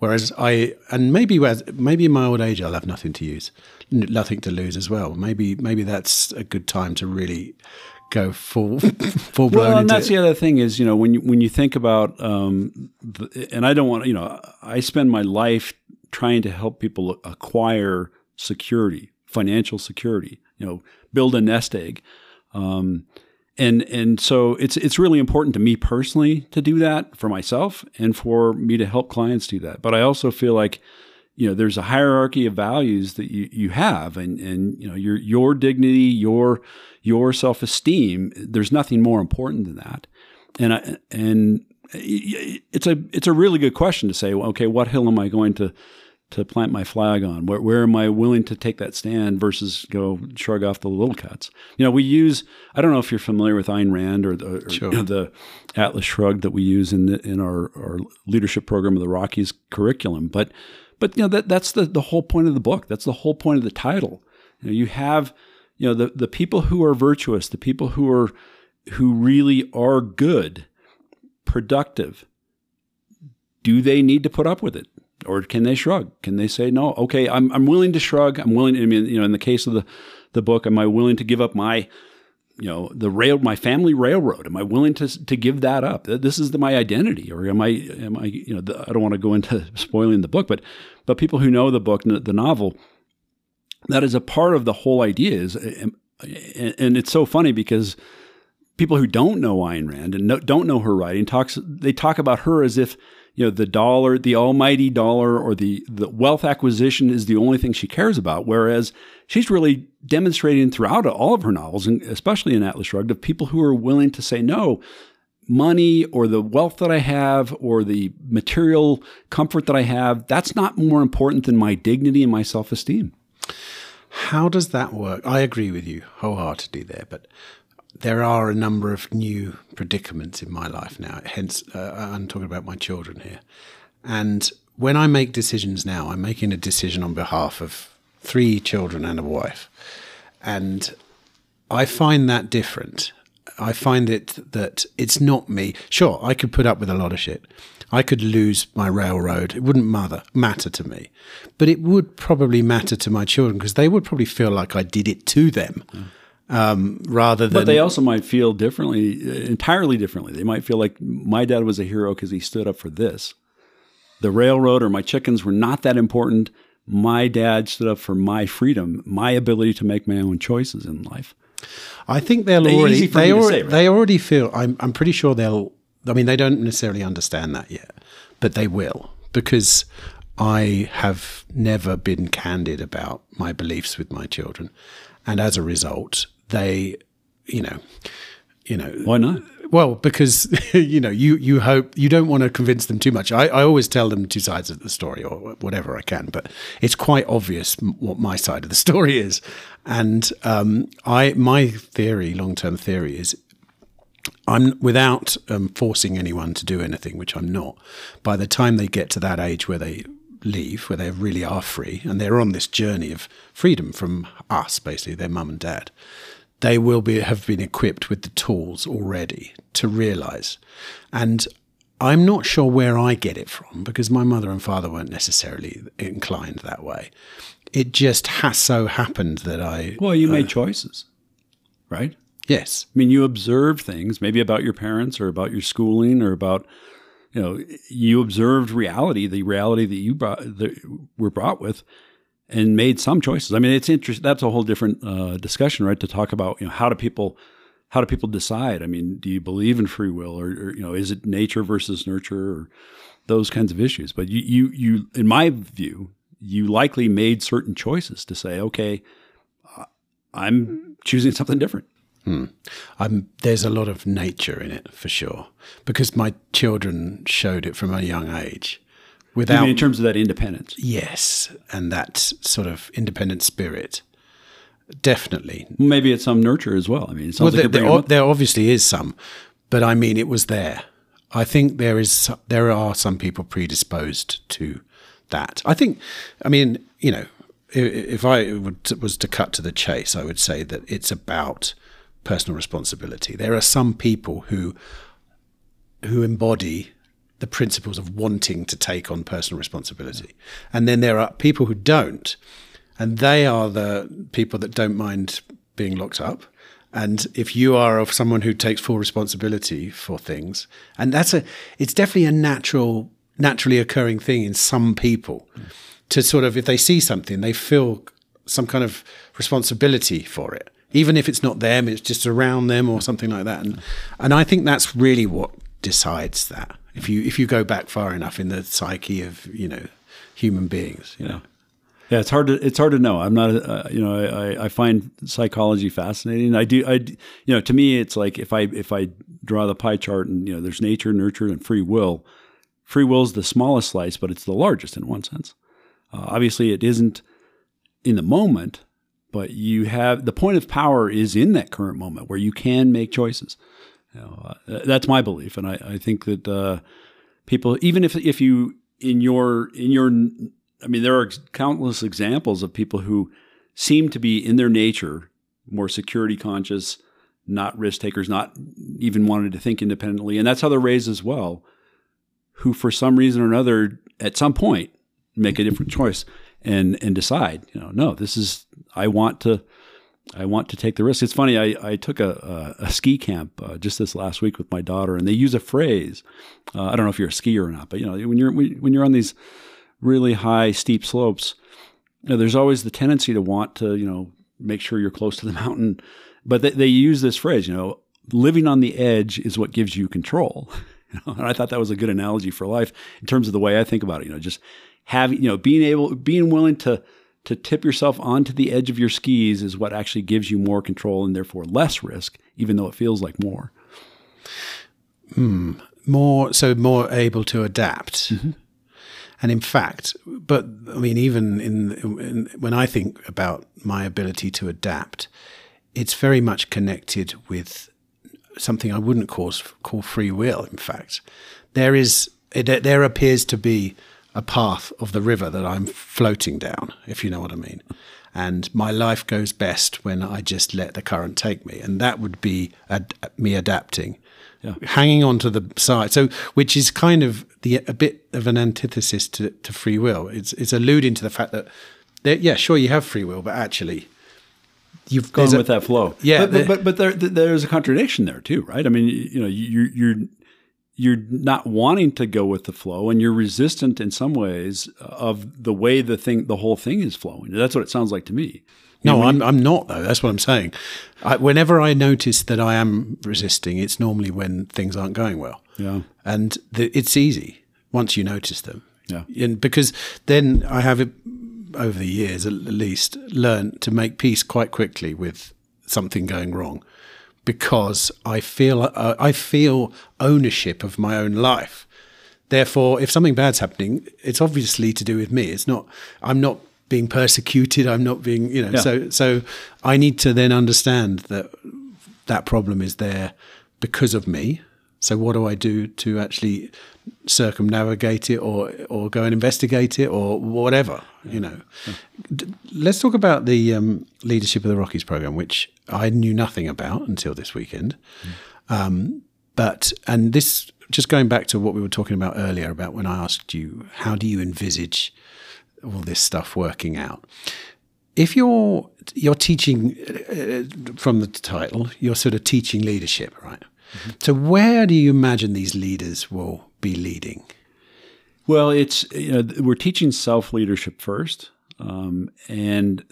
Whereas I, and maybe maybe in my old age I'll have nothing to use, nothing to lose as well. Maybe maybe that's a good time to really go full full blown. Well, and into that's it. the other thing is, you know, when you when you think about, um, the, and I don't want to, you know, I spend my life trying to help people acquire security, financial security, you know, build a nest egg. Um, and and so it's it's really important to me personally to do that for myself and for me to help clients do that. But I also feel like, you know, there's a hierarchy of values that you, you have, and and you know, your your dignity, your your self-esteem. There's nothing more important than that. And I, and it's a it's a really good question to say, well, okay, what hill am I going to to plant my flag on? Where, where am I willing to take that stand versus go shrug off the little cuts? You know, we use, I don't know if you're familiar with Ayn Rand or the, or, Sure. you know, the Atlas Shrugged that we use in the, in our, our leadership program of the Rockies curriculum. But, but you know, that that's the, the whole point of the book. That's the whole point of the title. You know, you have, you know, the, the people who are virtuous, the people who are, who really are good, productive, do they need to put up with it? Or can they shrug? Can they say, no, okay, I'm I'm willing to shrug. I'm willing, I mean, you know, in the case of the, the book, am I willing to give up my, you know, the rail, my family railroad? Am I willing to to give that up? This is the, my identity. Or am I, am I, you know, the, I don't want to go into spoiling the book, but, but people who know the book, the novel, that is a part of the whole idea is, and, and it's so funny because people who don't know Ayn Rand and no, don't know her writing talks, they talk about her as if, you know, the dollar, the almighty dollar, or the, the wealth acquisition is the only thing she cares about. Whereas she's really demonstrating throughout all of her novels, and especially in Atlas Shrugged, of people who are willing to say, no, money or the wealth that I have or the material comfort that I have, that's not more important than my dignity and my self-esteem. How does that work? I agree with you wholeheartedly there, but there are a number of new predicaments in my life now. Hence, uh, I'm talking about my children here. And when I make decisions now, I'm making a decision on behalf of three children and a wife. And I find that different. I find it that it's not me. Sure, I could put up with a lot of shit. I could lose my railroad. It wouldn't matter, matter to me. But it would probably matter to my children because they would probably feel like I did it to them. Mm. Um, rather than, but they also might feel differently, entirely differently. They might feel like my dad was a hero because he stood up for this. The railroad or my chickens were not that important. My dad stood up for my freedom, my ability to make my own choices in life. I think they'll They're already, easy for they, me to already say, right? they already feel, I'm, I'm pretty sure they'll, I mean, they don't necessarily understand that yet, but they will, because I have never been candid about my beliefs with my children. And as a result, they, you know, you know, why not? Well, because, you know, you, you hope you don't want to convince them too much. I, I always tell them two sides of the story or whatever I can, but it's quite obvious what my side of the story is. And um, I, my theory, long-term theory is I'm without um, forcing anyone to do anything, which I'm not. By the time they get to that age where they leave, where they really are free, and they're on this journey of freedom from us, basically, their mum and dad, they will be have been equipped with the tools already to realize. And I'm not sure where I get it from, because my mother and father weren't necessarily inclined that way. It just has so happened that I... Well, you uh, made choices, right? Yes. I mean, you observed things, maybe about your parents or about your schooling or about, you know, you observed reality, the reality that you brought, that were brought with, and made some choices. I mean, it's interesting. That's a whole different uh, discussion, right? To talk about, you know, how do people, how do people decide? I mean, do you believe in free will, or, or you know, is it nature versus nurture, or those kinds of issues? But you, you, you, in my view, you likely made certain choices to say, okay, I'm choosing something different. Hmm. I'm, there's a lot of nature in it, for sure, because my children showed it from a young age. Without, you mean in terms of that independence? Yes, and that sort of independent spirit, definitely. Maybe it's some nurture as well. I mean, it sounds well, like there, there, there obviously is some, but I mean, it was there. I think there is, there are some people predisposed to that. I think, I mean, you know, if, if I would, was to cut to the chase, I would say that it's about personal responsibility. There are some people who who embody the principles of wanting to take on personal responsibility. And then there are people who don't, and they are the people that don't mind being locked up. And if you are of someone who takes full responsibility for things, and that's a, it's definitely a natural, naturally occurring thing in some people mm. to sort of, if they see something, they feel some kind of responsibility for it, even if it's not them, it's just around them or something like that. And and I think that's really what decides that. If you if you go back far enough in the psyche of, you know, human beings, you yeah. know. Yeah, it's hard to it's hard to know. I'm not, uh, you know, I, I find psychology fascinating. I do, I, you know, to me, it's like if I if I draw the pie chart and, you know, there's nature, nurture, and free will. Free will is the smallest slice, but it's the largest in one sense. Uh, obviously, it isn't in the moment, but you have the point of power is in that current moment where you can make choices. You know, uh, that's my belief, and I, I think that uh, people, even if if you in your in your I mean, there are countless examples of people who seem to be in their nature more security conscious, not risk takers, not even wanting to think independently. And that's how they're raised as well, who for some reason or another, at some point, make a different choice and and decide, you know, no, this is, I want to, I want to take the risk. It's funny, I, I took a, a, a ski camp uh, just this last week with my daughter, and they use a phrase. Uh, I don't know if you're a skier or not, but, you know, when you're, when you're on these really high, steep slopes, you know, there's always the tendency to want to, you know, make sure you're close to the mountain. But they, they use this phrase, you know, living on the edge is what gives you control. You know, and I thought that was a good analogy for life in terms of the way I think about it. You know, just having, you know, being able, being willing to to tip yourself onto the edge of your skis is what actually gives you more control and therefore less risk, even though it feels like more. Hmm. More, so more able to adapt. Mm-hmm. And in fact, but I mean, even in, in when I think about my ability to adapt, it's very much connected with something I wouldn't call call free will. In fact, there is it, there appears to be a path of the river that I'm floating down, if you know what I mean. And my life goes best when I just let the current take me, and that would be ad- me adapting. Yeah. Hanging on to the side, so which is kind of the a bit of an antithesis to, to free will. It's it's alluding to the fact that, there, yeah, sure, you have free will, but actually, you've gone a, with that flow. Yeah, but but, but, but there, there's a contradiction there too, right? I mean, you know, you're you're you're not wanting to go with the flow, and you're resistant in some ways of the way the thing, the whole thing is flowing. That's what it sounds like to me. No, you know, I'm I'm not though. That's what I'm saying. I, whenever I notice that I am resisting, it's normally when things aren't going well. Yeah, and the, it's easy once you notice them. Yeah, and because then I have, over the years at least, learned to make peace quite quickly with something going wrong, because I feel uh, I feel ownership of my own life. Therefore, if something bad's happening, it's obviously to do with me. It's not. I'm not being persecuted. I'm not being, you know, yeah. so, so I need to then understand that that problem is there because of me. So what do I do to actually circumnavigate it, or, or go and investigate it, or whatever, yeah. you know? Yeah. Let's talk about the um, Leadership of the Rockies program, which I knew nothing about until this weekend. Mm. Um, but, and this, just going back to what we were talking about earlier about when I asked you, how do you envisage all this stuff working out? If you're you're teaching, uh, from the title, you're sort of teaching leadership, right? Mm-hmm. So where do you imagine these leaders will be leading? Well, it's, you know, we're teaching self-leadership first, um, and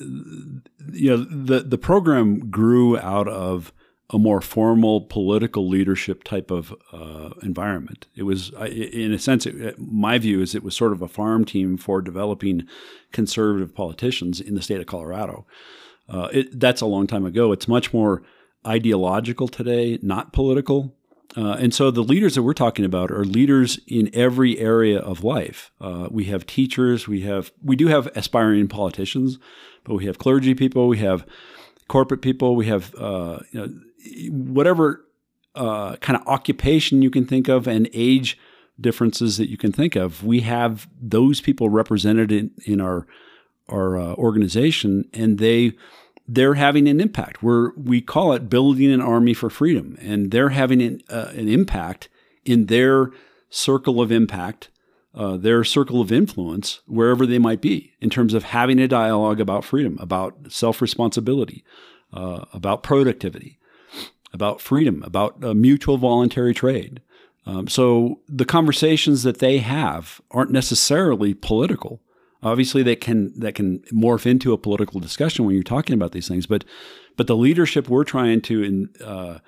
you know, the the program grew out of a more formal political leadership type of uh, environment. It was, in a sense, it, my view is it was sort of a farm team for developing conservative politicians in the state of Colorado. Uh, it, that's a long time ago. It's much more ideological today, not political. Uh, and so the leaders that we're talking about are leaders in every area of life. Uh, we have teachers, we have we do have aspiring politicians, but we have clergy people, we have corporate people, we have uh, you know, whatever uh, kind of occupation you can think of and age differences that you can think of. We have those people represented in, in our our uh, organization, and they they're having an impact. We're we call it building an army for freedom, and they're having an, uh, an impact in their circle of impact, uh, their circle of influence, wherever they might be, in terms of having a dialogue about freedom, about self-responsibility, uh, about productivity, about freedom, about uh, mutual voluntary trade. Um, so the conversations that they have aren't necessarily political. Obviously, they can that can morph into a political discussion when you're talking about these things. But but the leadership we're trying to in, uh,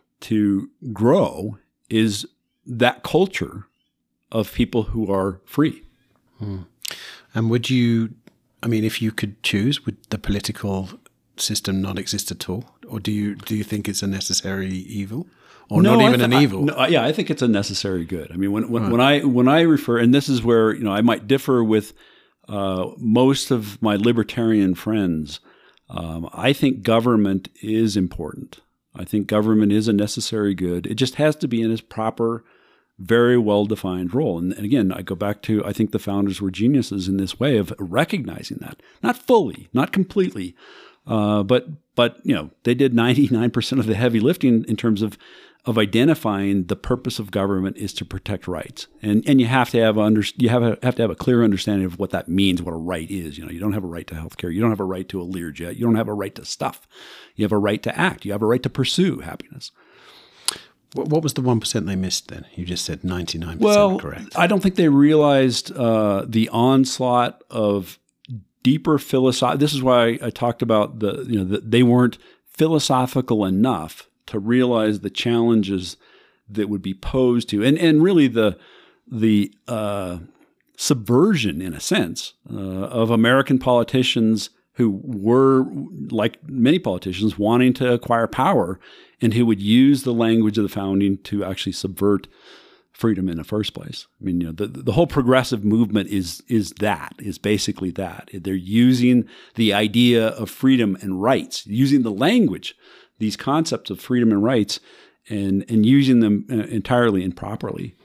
to grow is that culture of people who are free. Hmm. And would you, I mean, if you could choose, would the political system not exist at all, or do you do you think it's a necessary evil? Or no, not even th- an evil. I, no, yeah, I think it's a necessary good. I mean, when when, right. when I when I refer, and this is where you know I might differ with uh, most of my libertarian friends. Um, I think government is important. I think government is a necessary good. It just has to be in its proper, very well-defined role. And, and again, I go back to I think the founders were geniuses in this way of recognizing that, not fully, not completely, uh, but but you know they did ninety-nine percent of the heavy lifting in terms of. of identifying the purpose of government is to protect rights, and and you have to have under you have a, have to have a clear understanding of what that means, what a right is. You know, you don't have a right to health care, you don't have a right to a Learjet, you don't have a right to stuff, you have a right to act, you have a right to pursue happiness. What, what was the one percent they missed then? You just said ninety-nine percent well, correct. I don't think they realized uh, the onslaught of deeper philosophy. This is why I talked about the you know that they weren't philosophical enough to realize the challenges that would be posed to, and, and really the the uh, subversion, in a sense, uh, of American politicians who were, like many politicians, wanting to acquire power, and who would use the language of the founding to actually subvert freedom in the first place. I mean, you know, the the whole progressive movement is is that, is basically that. They're using the idea of freedom and rights, using the language, these concepts of freedom and rights, and and using them uh, entirely improperly.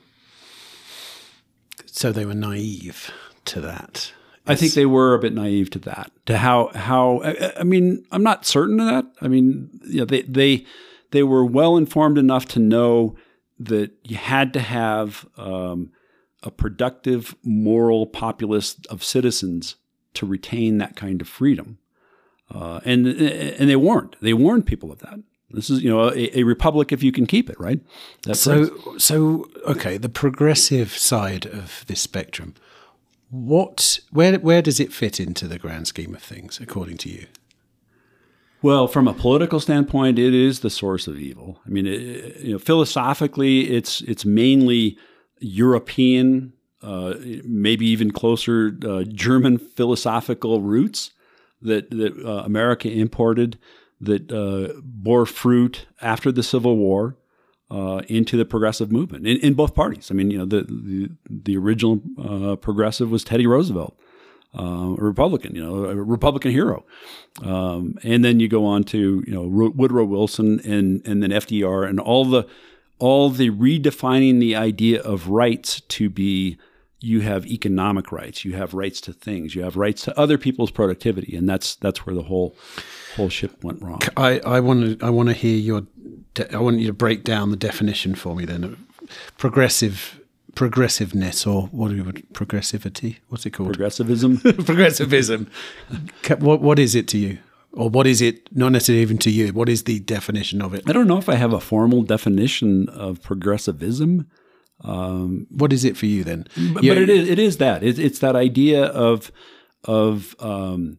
So they were naive to that. I think they were a bit naive to that, to how how. I, I mean, I'm not certain of that. I mean, you know, they they they were well informed enough to know that you had to have um, a productive, moral populace of citizens to retain that kind of freedom. Uh, and and they weren't. They warned people of that. This is, you know, a, a republic if you can keep it, right? That's so, right. so okay, the progressive side of this spectrum, what, where, where does it fit into the grand scheme of things, according to you? Well, from a political standpoint, it is the source of evil. I mean, it, you know, philosophically, it's it's mainly European, uh, maybe even closer uh, German philosophical roots that that uh, America imported, that uh, bore fruit after the Civil War uh, into the progressive movement in, in both parties. I mean, you know, the the, the original uh, progressive was Teddy Roosevelt, uh, a Republican, you know, a Republican hero, um, and then you go on to you know Woodrow Wilson and and then F D R and all the all the redefining the idea of rights to be. You have economic rights, you have rights to things, you have rights to other people's productivity, and that's that's where the whole whole ship went wrong. I, I want to I want to hear your de- I want you to break down the definition for me then. Progressive progressiveness, or what do you would progressivity? What's it called? Progressivism. Progressivism. What what is it to you? Or what is it, not necessarily even to you, what is the definition of it? I don't know if I have a formal definition of progressivism. Um, what is it for you then? But, but it is it is that it, it's that idea of of um,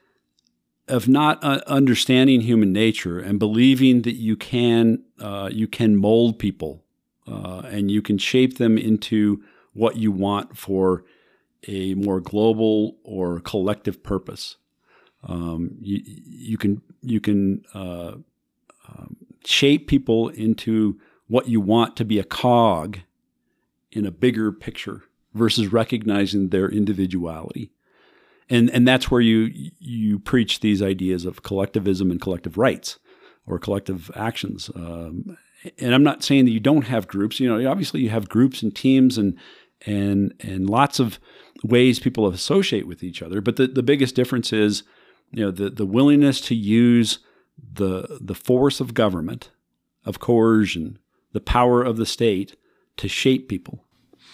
of not uh, understanding human nature and believing that you can uh, you can mold people uh, and you can shape them into what you want for a more global or collective purpose. Um, you you can you can uh, um, shape people into what you want to be a cog in a bigger picture versus recognizing their individuality. And and that's where you you preach these ideas of collectivism and collective rights or collective actions. Um, and I'm not saying that you don't have groups. You know, obviously you have groups and teams and and and lots of ways people associate with each other. But the, the biggest difference is, you know, the, the willingness to use the the force of government, of coercion, the power of the state to shape people.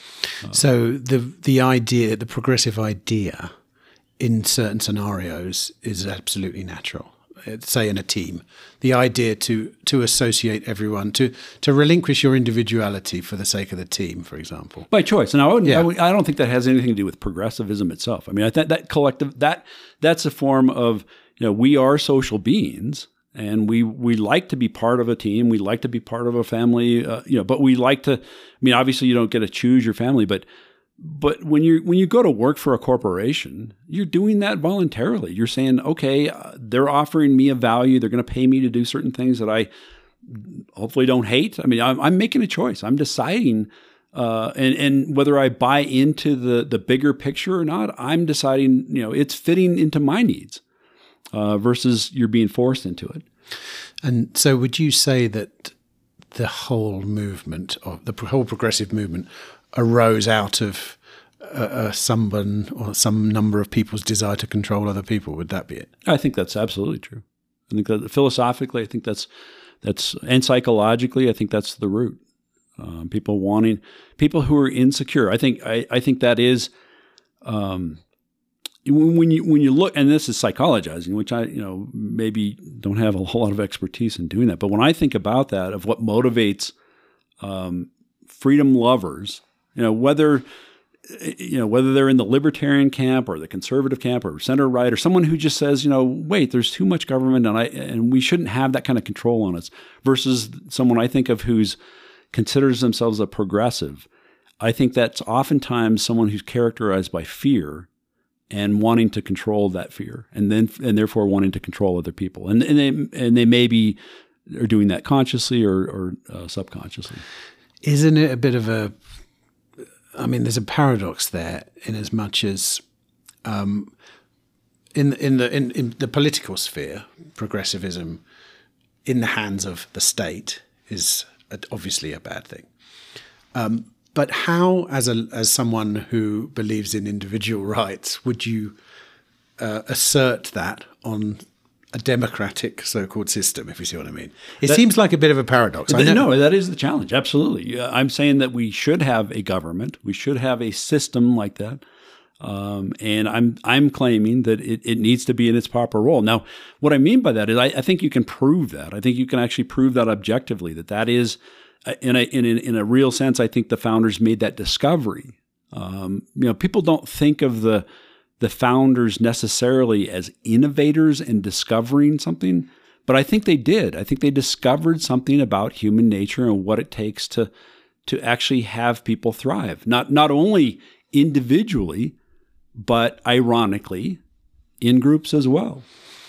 So the the idea, the progressive idea, in certain scenarios is absolutely natural. Say in a team, the idea to to associate everyone, to to relinquish your individuality for the sake of the team, for example, by choice. And I wouldn't, Yeah. I, would, I don't think that has anything to do with progressivism itself. I mean, I think that collective that that's a form of, you know, we are social beings, and we we like to be part of a team. We like to be part of a family. Uh, you know, but we like to. I mean, obviously, you don't get to choose your family, but. But when you when you go to work for a corporation, you're doing that voluntarily. You're saying, okay, uh, they're offering me a value. They're going to pay me to do certain things that I hopefully don't hate. I mean, I'm, I'm making a choice. I'm deciding, uh, and and whether I buy into the the bigger picture or not, I'm deciding. You know, it's fitting into my needs uh, versus you're being forced into it. And so, would you say that the whole movement, of the whole progressive movement, arose out of uh, uh, someone or some number of people's desire to control other people? Would that be it? I think that's absolutely true. I think that philosophically, I think that's that's and psychologically, I think that's the root. Um, people wanting people who are insecure. I think I, I think that is um, when, when you when you look, and this is psychologizing, which I you know maybe don't have a whole lot of expertise in doing that. But when I think about that, of what motivates um, freedom lovers. You know, whether you know whether they're in the libertarian camp or the conservative camp or center right, or someone who just says, you know, wait, there's too much government and I and we shouldn't have that kind of control on us, versus someone I think of who's considers themselves a progressive. I think that's oftentimes someone who's characterized by fear and wanting to control that fear, and then and therefore wanting to control other people, and and they and they maybe are doing that consciously or, or uh, subconsciously. Isn't it a bit of a I mean, there's a paradox there, in as much as um, in in the in, in the political sphere, progressivism in the hands of the state is obviously a bad thing. Um, but how, as a as someone who believes in individual rights, would you uh, assert that on a democratic so-called system, if you see what I mean? It that, seems like a bit of a paradox. I know. No, that is the challenge. Absolutely. I'm saying that we should have a government. We should have a system like that. Um, and I'm I'm claiming that it, it needs to be in its proper role. Now, what I mean by that is I, I think you can prove that. I think you can actually prove that objectively, that that is, in a, in, in a real sense, I think the founders made that discovery. Um, you know, people don't think of the the founders necessarily as innovators and discovering something, but I think they did. I think they discovered something about human nature and what it takes to to actually have people thrive. Not not only individually, but ironically, in groups as well.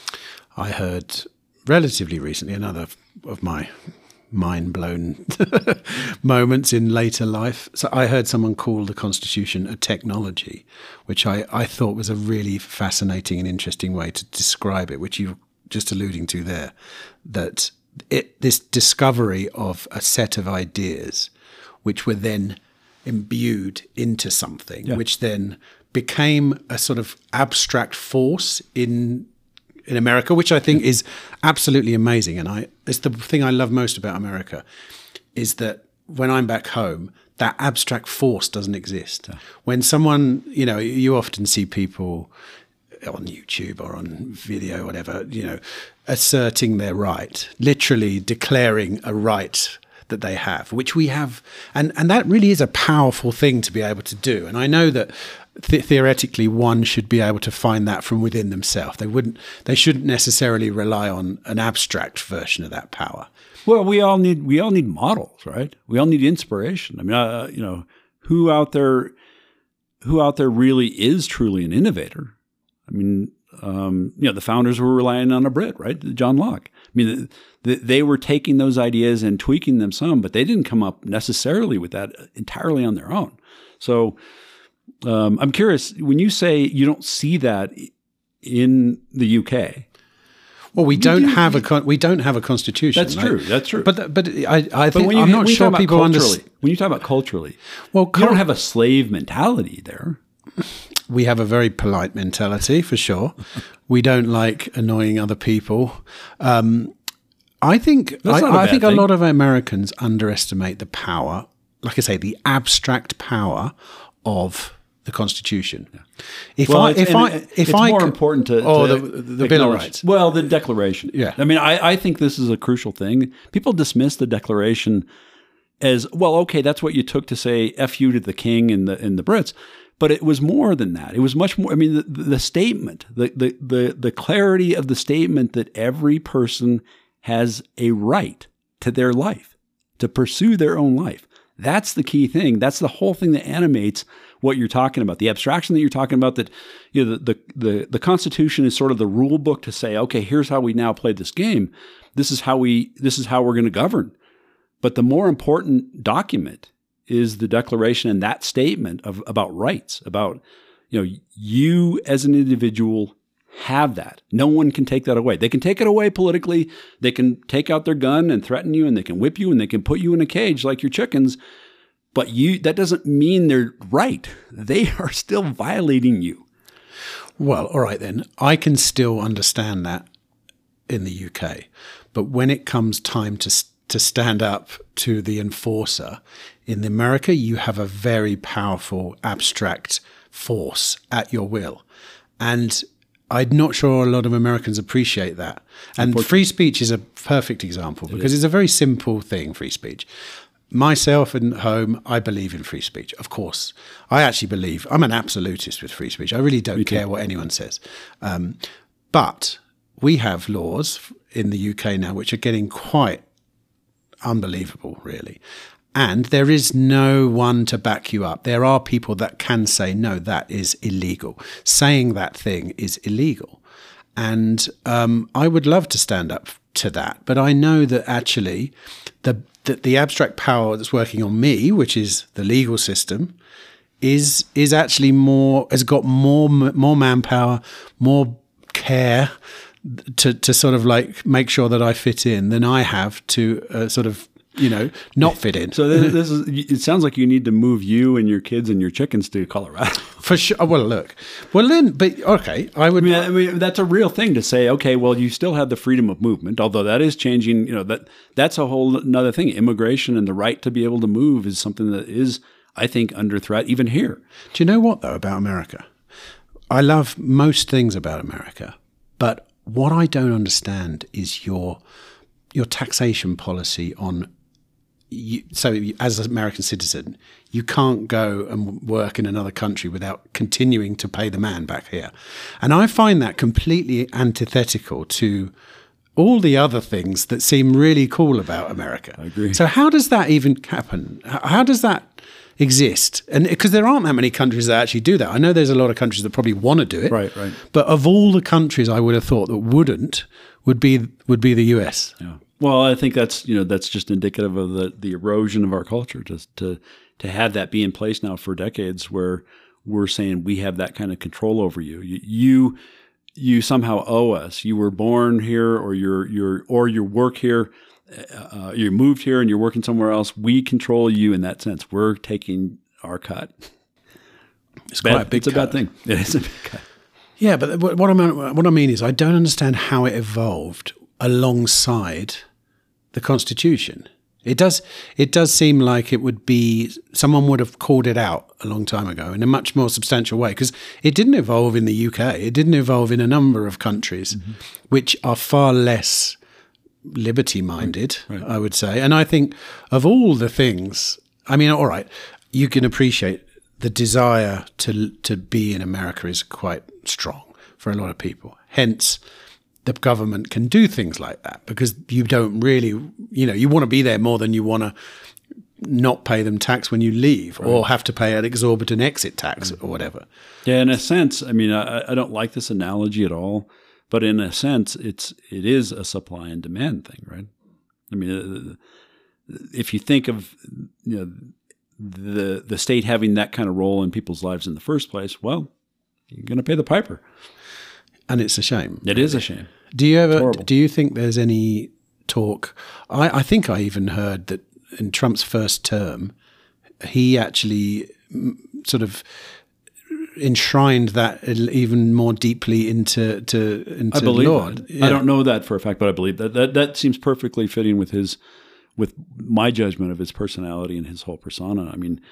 I heard relatively recently another of my mind-blown moments in later life. So I heard someone call the Constitution a technology, which I, I thought was a really fascinating and interesting way to describe it, which you're just alluding to there, that it this discovery of a set of ideas which were then imbued into something, yeah. which then became a sort of abstract force in in America, which I think is absolutely amazing. And I it's the thing I love most about America, is that when I'm back home, that abstract force doesn't exist. Yeah. When someone, you know, you often see people on YouTube or on video, whatever, you know, asserting their right, literally declaring a right that they have, which we have. And, and that really is a powerful thing to be able to do. And I know that th- theoretically one should be able to find that from within themselves. They wouldn't, they shouldn't necessarily rely on an abstract version of that power. Well, we all need, we all need models, right? We all need inspiration. I mean, uh, you know, who out there, who out there really is truly an innovator? I mean, um, you know, the founders were relying on a Brit, right? John Locke. I mean, the, they were taking those ideas and tweaking them some, but they didn't come up necessarily with that entirely on their own. So um, I'm curious, when you say you don't see that in the U K. Well, we don't do, have a con- we don't have a constitution. That's right? true. That's true. But but I I think when you, I'm not when sure people understand. When you talk about culturally, well, you don't have a slave mentality there. We have a very polite mentality, for sure. We don't like annoying other people. Um, I think I, I think thing. a lot of Americans underestimate the power like I say, the abstract power of the Constitution. Yeah. If well, I, if I, it, if it's I, more could, important to, or to the, the Bill of Rights. Well, the Declaration. Yeah. I mean, I, I think this is a crucial thing. People dismiss the Declaration as, well, okay, that's what you took to say F you to the king and the and the Brits. But it was more than that. It was much more. I mean, the, the statement, the, the the the clarity of the statement that every person has a right to their life, to pursue their own life. That's the key thing. That's the whole thing that animates what you're talking about. The abstraction that you're talking about, that you know, the, the, the, the Constitution is sort of the rule book to say, okay, here's how we now play this game. This is how we, this is how we're going to govern. But the more important document is the Declaration and that statement of about rights, about, you know, you as an individual have that. No one can take that away. They can take it away politically. They can take out their gun and threaten you, and they can whip you, and they can put you in a cage like your chickens. But you, that doesn't mean they're right. They are still violating you. Well, all right then. I can still understand that in the U K. But when it comes time to to stand up to the enforcer, in America, you have a very powerful abstract force at your will. And I'm not sure a lot of Americans appreciate that. And free speech is a perfect example because it's a very simple thing, free speech. Myself and home, I believe in free speech, of course. I actually believe, I'm an absolutist with free speech. I really don't care what anyone says. Um, but we have laws in the U K now which are getting quite unbelievable, really. And there is no one to back you up. There are people that can say, no, that is illegal. Saying that thing is illegal. And um, I would love to stand up to that. But I know that actually the, the, the abstract power that's working on me, which is the legal system, is is actually more, has got more, more manpower, more care to, to sort of like make sure that I fit in than I have to uh, sort of, you know, not fit in. So this, this is, it sounds like you need to move you and your kids and your chickens to Colorado. For sure. Well, look, well then, but okay, I would. I mean, I mean, that's a real thing to say, okay, well, you still have the freedom of movement, although that is changing, you know, that that's a whole another thing. Immigration and the right to be able to move is something that is, I think, under threat even here. Do you know what though about America? I love most things about America, but what I don't understand is your, your taxation policy on. You, so as an American citizen, you can't go and work in another country without continuing to pay the man back here. And I find that completely antithetical to all the other things that seem really cool about America. I agree. So how does that even happen? How does that exist? And because there aren't that many countries that actually do that. I know there's a lot of countries that probably want to do it. Right, right. But of all the countries I would have thought that wouldn't, would be would be the U S. Yeah. Well, I think that's, you know, that's just indicative of the, the erosion of our culture, just to to have that be in place now for decades, where we're saying we have that kind of control over you. You you, you somehow owe us. You were born here, or you're you're or you work here, uh, you moved here, and you're working somewhere else. We control you in that sense. We're taking our cut. It's quite a big It's a cut. bad thing. It is a big cut. Yeah, but what I mean, what I mean is I don't understand how it evolved alongside the Constitution. It does it does seem like it would be, someone would have called it out a long time ago in a much more substantial way, because it didn't evolve in the U K. It didn't evolve in a number of countries, mm-hmm. which are far less liberty-minded, right. I would say. And I think of all the things, I mean, all right, you can appreciate the desire to to be in America is quite strong for a lot of people. Hence, the government can do things like that because you don't really, you know, you want to be there more than you want to not pay them tax when you leave, right. or have to pay an exorbitant exit tax, right. or whatever. Yeah, in a sense, I mean, I, I don't like this analogy at all, but in a sense, it's it is a supply and demand thing, right? I mean, if you think of, you know, the the state having that kind of role in people's lives in the first place, well, you're going to pay the piper. And it's a shame. It is a shame. Do you ever? Do you think there's any talk? I, I think I even heard that in Trump's first term, he actually sort of enshrined that even more deeply into to into I believe law. That. Yeah. I don't know that for a fact, but I believe that. That that seems perfectly fitting with his with my judgment of his personality and his whole persona. I mean,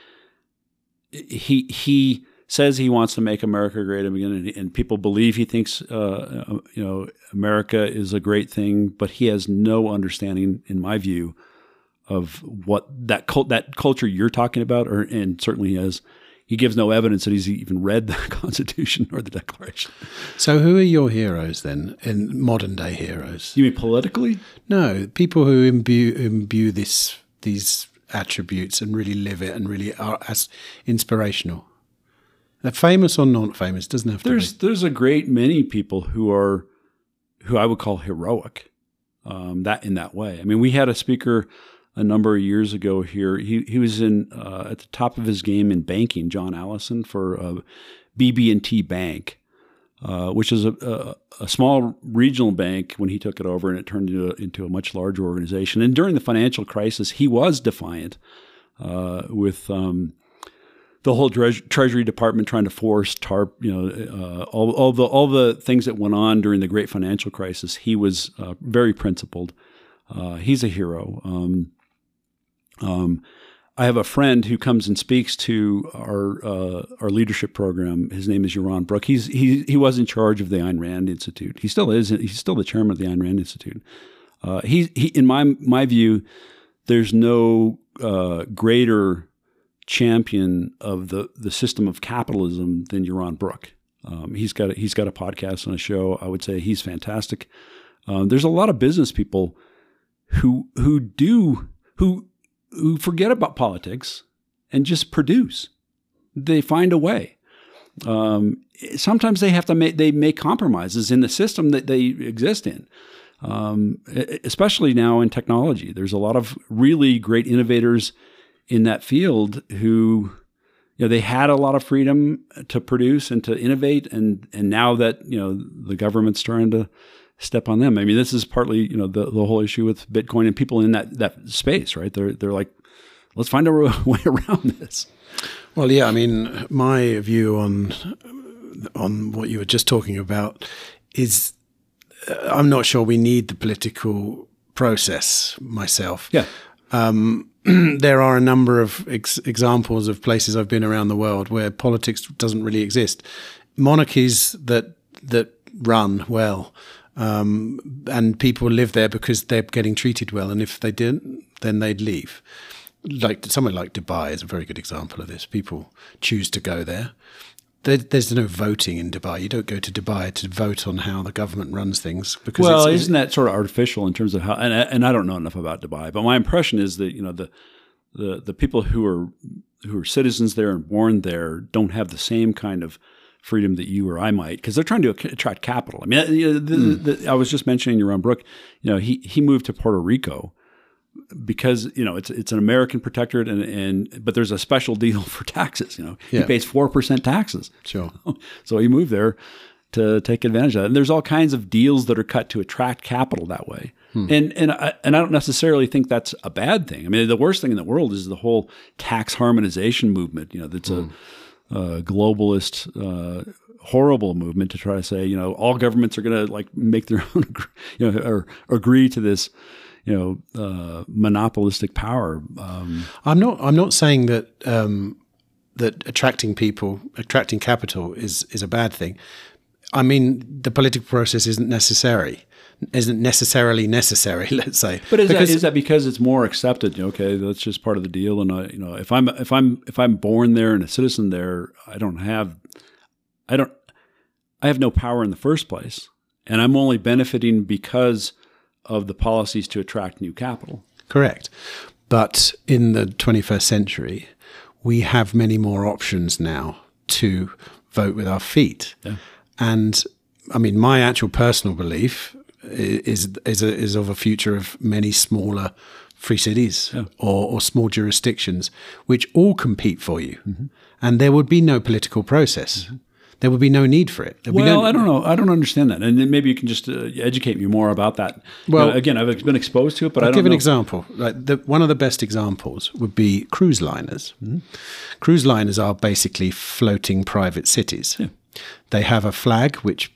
he he says he wants to make America great again, and, and people believe he thinks uh, you know America is a great thing, but he has no understanding, in my view, of what that cult, that culture you're talking about, or and certainly he has. He gives no evidence that he's even read the Constitution or the Declaration. So who are your heroes then, in modern day heroes? You mean politically? No, people who imbue imbue this these attributes and really live it and really are as inspirational. They're famous or not famous, doesn't have to there's, be. There's a great many people who are, who I would call heroic, um, that in that way. I mean, we had a speaker a number of years ago here. He he was in uh, at the top of his game in banking, John Allison for uh, B B and T Bank, uh, which is a, a, a small regional bank when he took it over, and it turned into a, into a much larger organization. And during the financial crisis, he was defiant uh, with um, the whole Tre- Treasury Department trying to force TARP, you know, uh, all, all the all the things that went on during the Great Financial Crisis. He was uh, very principled. Uh, he's a hero. Um, Um, I have a friend who comes and speaks to our uh, our leadership program. His name is Yaron Brook. He's he he was in charge of the Ayn Rand Institute. He still is. He's still the chairman of the Ayn Rand Institute. Uh, he he in my my view, there's no uh, greater champion of the the system of capitalism than Yaron Brook. Um, he's got a, he's got a podcast and a show. I would say he's fantastic. Um, there's a lot of business people who who do who. who forget about politics and just produce. They find a way. Um, sometimes they have to make they make compromises in the system that they exist in. Um, especially now in technology, there's a lot of really great innovators in that field who, you know, they had a lot of freedom to produce and to innovate, and and now that you know the government's trying to step on them. I mean, this is partly, you know, the, the whole issue with Bitcoin and people in that, that space, right? They're, they're like, let's find a way around this. Well, yeah, I mean, my view on, on what you were just talking about is uh, I'm not sure we need the political process myself. Yeah. Um, there are a number of ex- examples of places I've been around the world where politics doesn't really exist. Monarchies that, that run well, Um, and people live there because they're getting treated well. And if they didn't, then they'd leave. Like somewhere like Dubai is a very good example of this. People choose to go there. there. There's no voting in Dubai. You don't go to Dubai to vote on how the government runs things. Because well, it's, isn't that sort of artificial in terms of how? And, and I don't know enough about Dubai, but my impression is that you know the the the people who are who are citizens there and born there don't have the same kind of freedom that you or I might, because they're trying to attract capital. I mean, you know, the, mm. the, I was just mentioning Yaron Brook. You know, he he moved to Puerto Rico because you know it's it's an American protectorate, and and but there's a special deal for taxes. You know, yeah. He pays four percent taxes. Sure. So he moved there to take advantage of that. And there's all kinds of deals that are cut to attract capital that way. Hmm. And and I, and I don't necessarily think that's a bad thing. I mean, the worst thing in the world is the whole tax harmonization movement. You know, that's hmm. a Uh, globalist, uh, horrible movement to try to say, you know, all governments are going to like make their own, you know, or agree to this, you know, uh, monopolistic power. Um, I'm not. I'm not saying that um, that attracting people, attracting capital is is a bad thing. I mean, the political process isn't necessary. Isn't necessarily necessary. Let's say, but is that, is that because it's more accepted? Okay, that's just part of the deal. And I, you know, if I'm if I'm if I'm born there and a citizen there, I don't have, I don't, I have no power in the first place, and I'm only benefiting because of the policies to attract new capital. Correct, but in the twenty-first century, we have many more options now to vote with our feet, yeah. And I mean, my actual personal belief is is a, is of a future of many smaller free cities yeah. or, or small jurisdictions, which all compete for you, mm-hmm. and there would be no political process. Mm-hmm. There would be no need for it. There'd well, no, I don't know. I don't understand that, and maybe you can just uh, educate me more about that. Well, you know, again, I've been exposed to it, but I'll I don't give know. an example. Like the, one of the best examples would be cruise liners. Mm-hmm. Cruise liners are basically floating private cities. Yeah. They have a flag which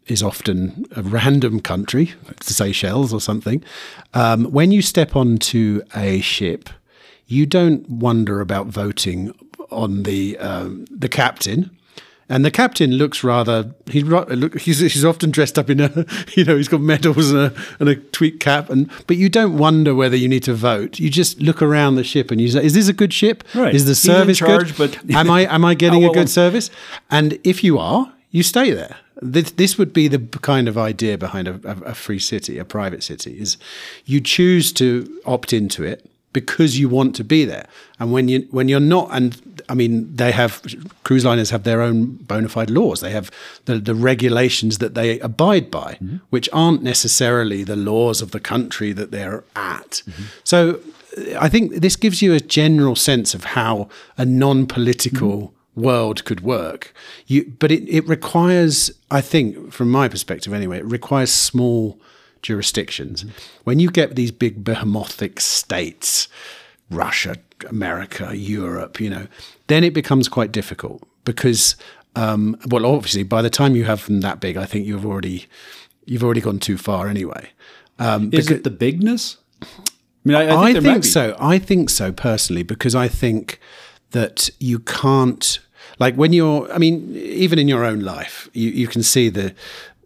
is often a random country, Seychelles or something. Um, when you step onto a ship, you don't wonder about voting on the um, the captain. And the captain looks rather, he's, he's he's often dressed up in a, you know, he's got medals and a, and a tweed cap. And But you don't wonder whether you need to vote. You just look around the ship and you say, is this a good ship? Right. Is the He's in service charge, good? but am I am I getting Oh, a well, good service? And if you are, you stay there. This, this would be the kind of idea behind a, a, a free city, a private city, is you choose to opt into it because you want to be there. And when you when you're not, and I mean, they have, cruise liners have their own bona fide laws. They have the, the regulations that they abide by, mm-hmm. which aren't necessarily the laws of the country that they're at. Mm-hmm. So I think this gives you a general sense of how a non-political mm-hmm. world could work. You, but it, it requires, I think, from my perspective anyway, it requires small jurisdictions. Mm-hmm. When you get these big behemoths states, Russia, America, Europe, you know, then it becomes quite difficult because, um, well, obviously, by the time you have them that big, I think you've already you've already gone too far anyway. Um, Is it the bigness? I mean, I, I think, I there think might be. so. I think so personally, because I think that you can't, like when you're, I mean, even in your own life, you, you can see the.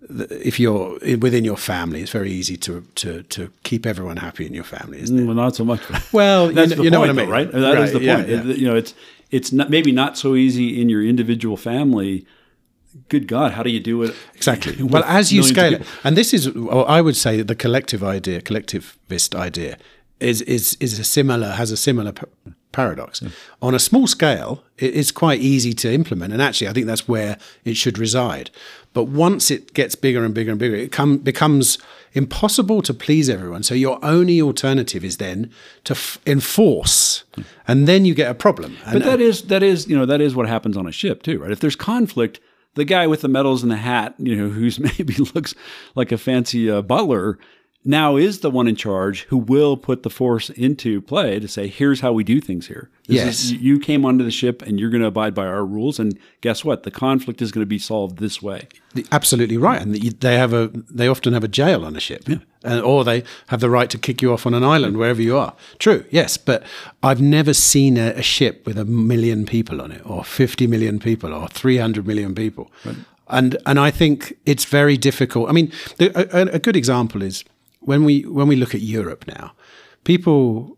If you're within your family, it's very easy to to to keep everyone happy in your family, isn't it? Well, not so much. Well, that's you know, the you know point, what I mean, though, right? That right, is the yeah, point. yeah. It, you know, it's it's not, maybe not so easy in your individual family. Good God, how do you do it? Exactly. Well, as you millions of scale it, people? and this is, well, I would say, that the collective idea, collectivist idea, is is is a similar has a similar p- paradox. Yeah. On a small scale, it, it's quite easy to implement, and actually, I think that's where it should reside. But once it gets bigger and bigger and bigger, it come, becomes impossible to please everyone. So your only alternative is then to f- enforce, and then you get a problem. And, But that is that is you know that is what happens on a ship too, right? If there's conflict, the guy with the medals and the hat, you know, who's maybe looks like a fancy uh, butler, now is the one in charge who will put the force into play to say, here's how we do things here. This Yes. is, you came onto the ship and you're going to abide by our rules. And guess what? The conflict is going to be solved this way. Absolutely right, and they have a they often have a jail on a ship, yeah. and, or they have the right to kick you off on an island wherever you are. True, yes, but I've never seen a, a ship with a million people on it, or fifty million people, or three hundred million people, right. and and I think it's very difficult. I mean, the, a, a good example is when we when we look at Europe now, people,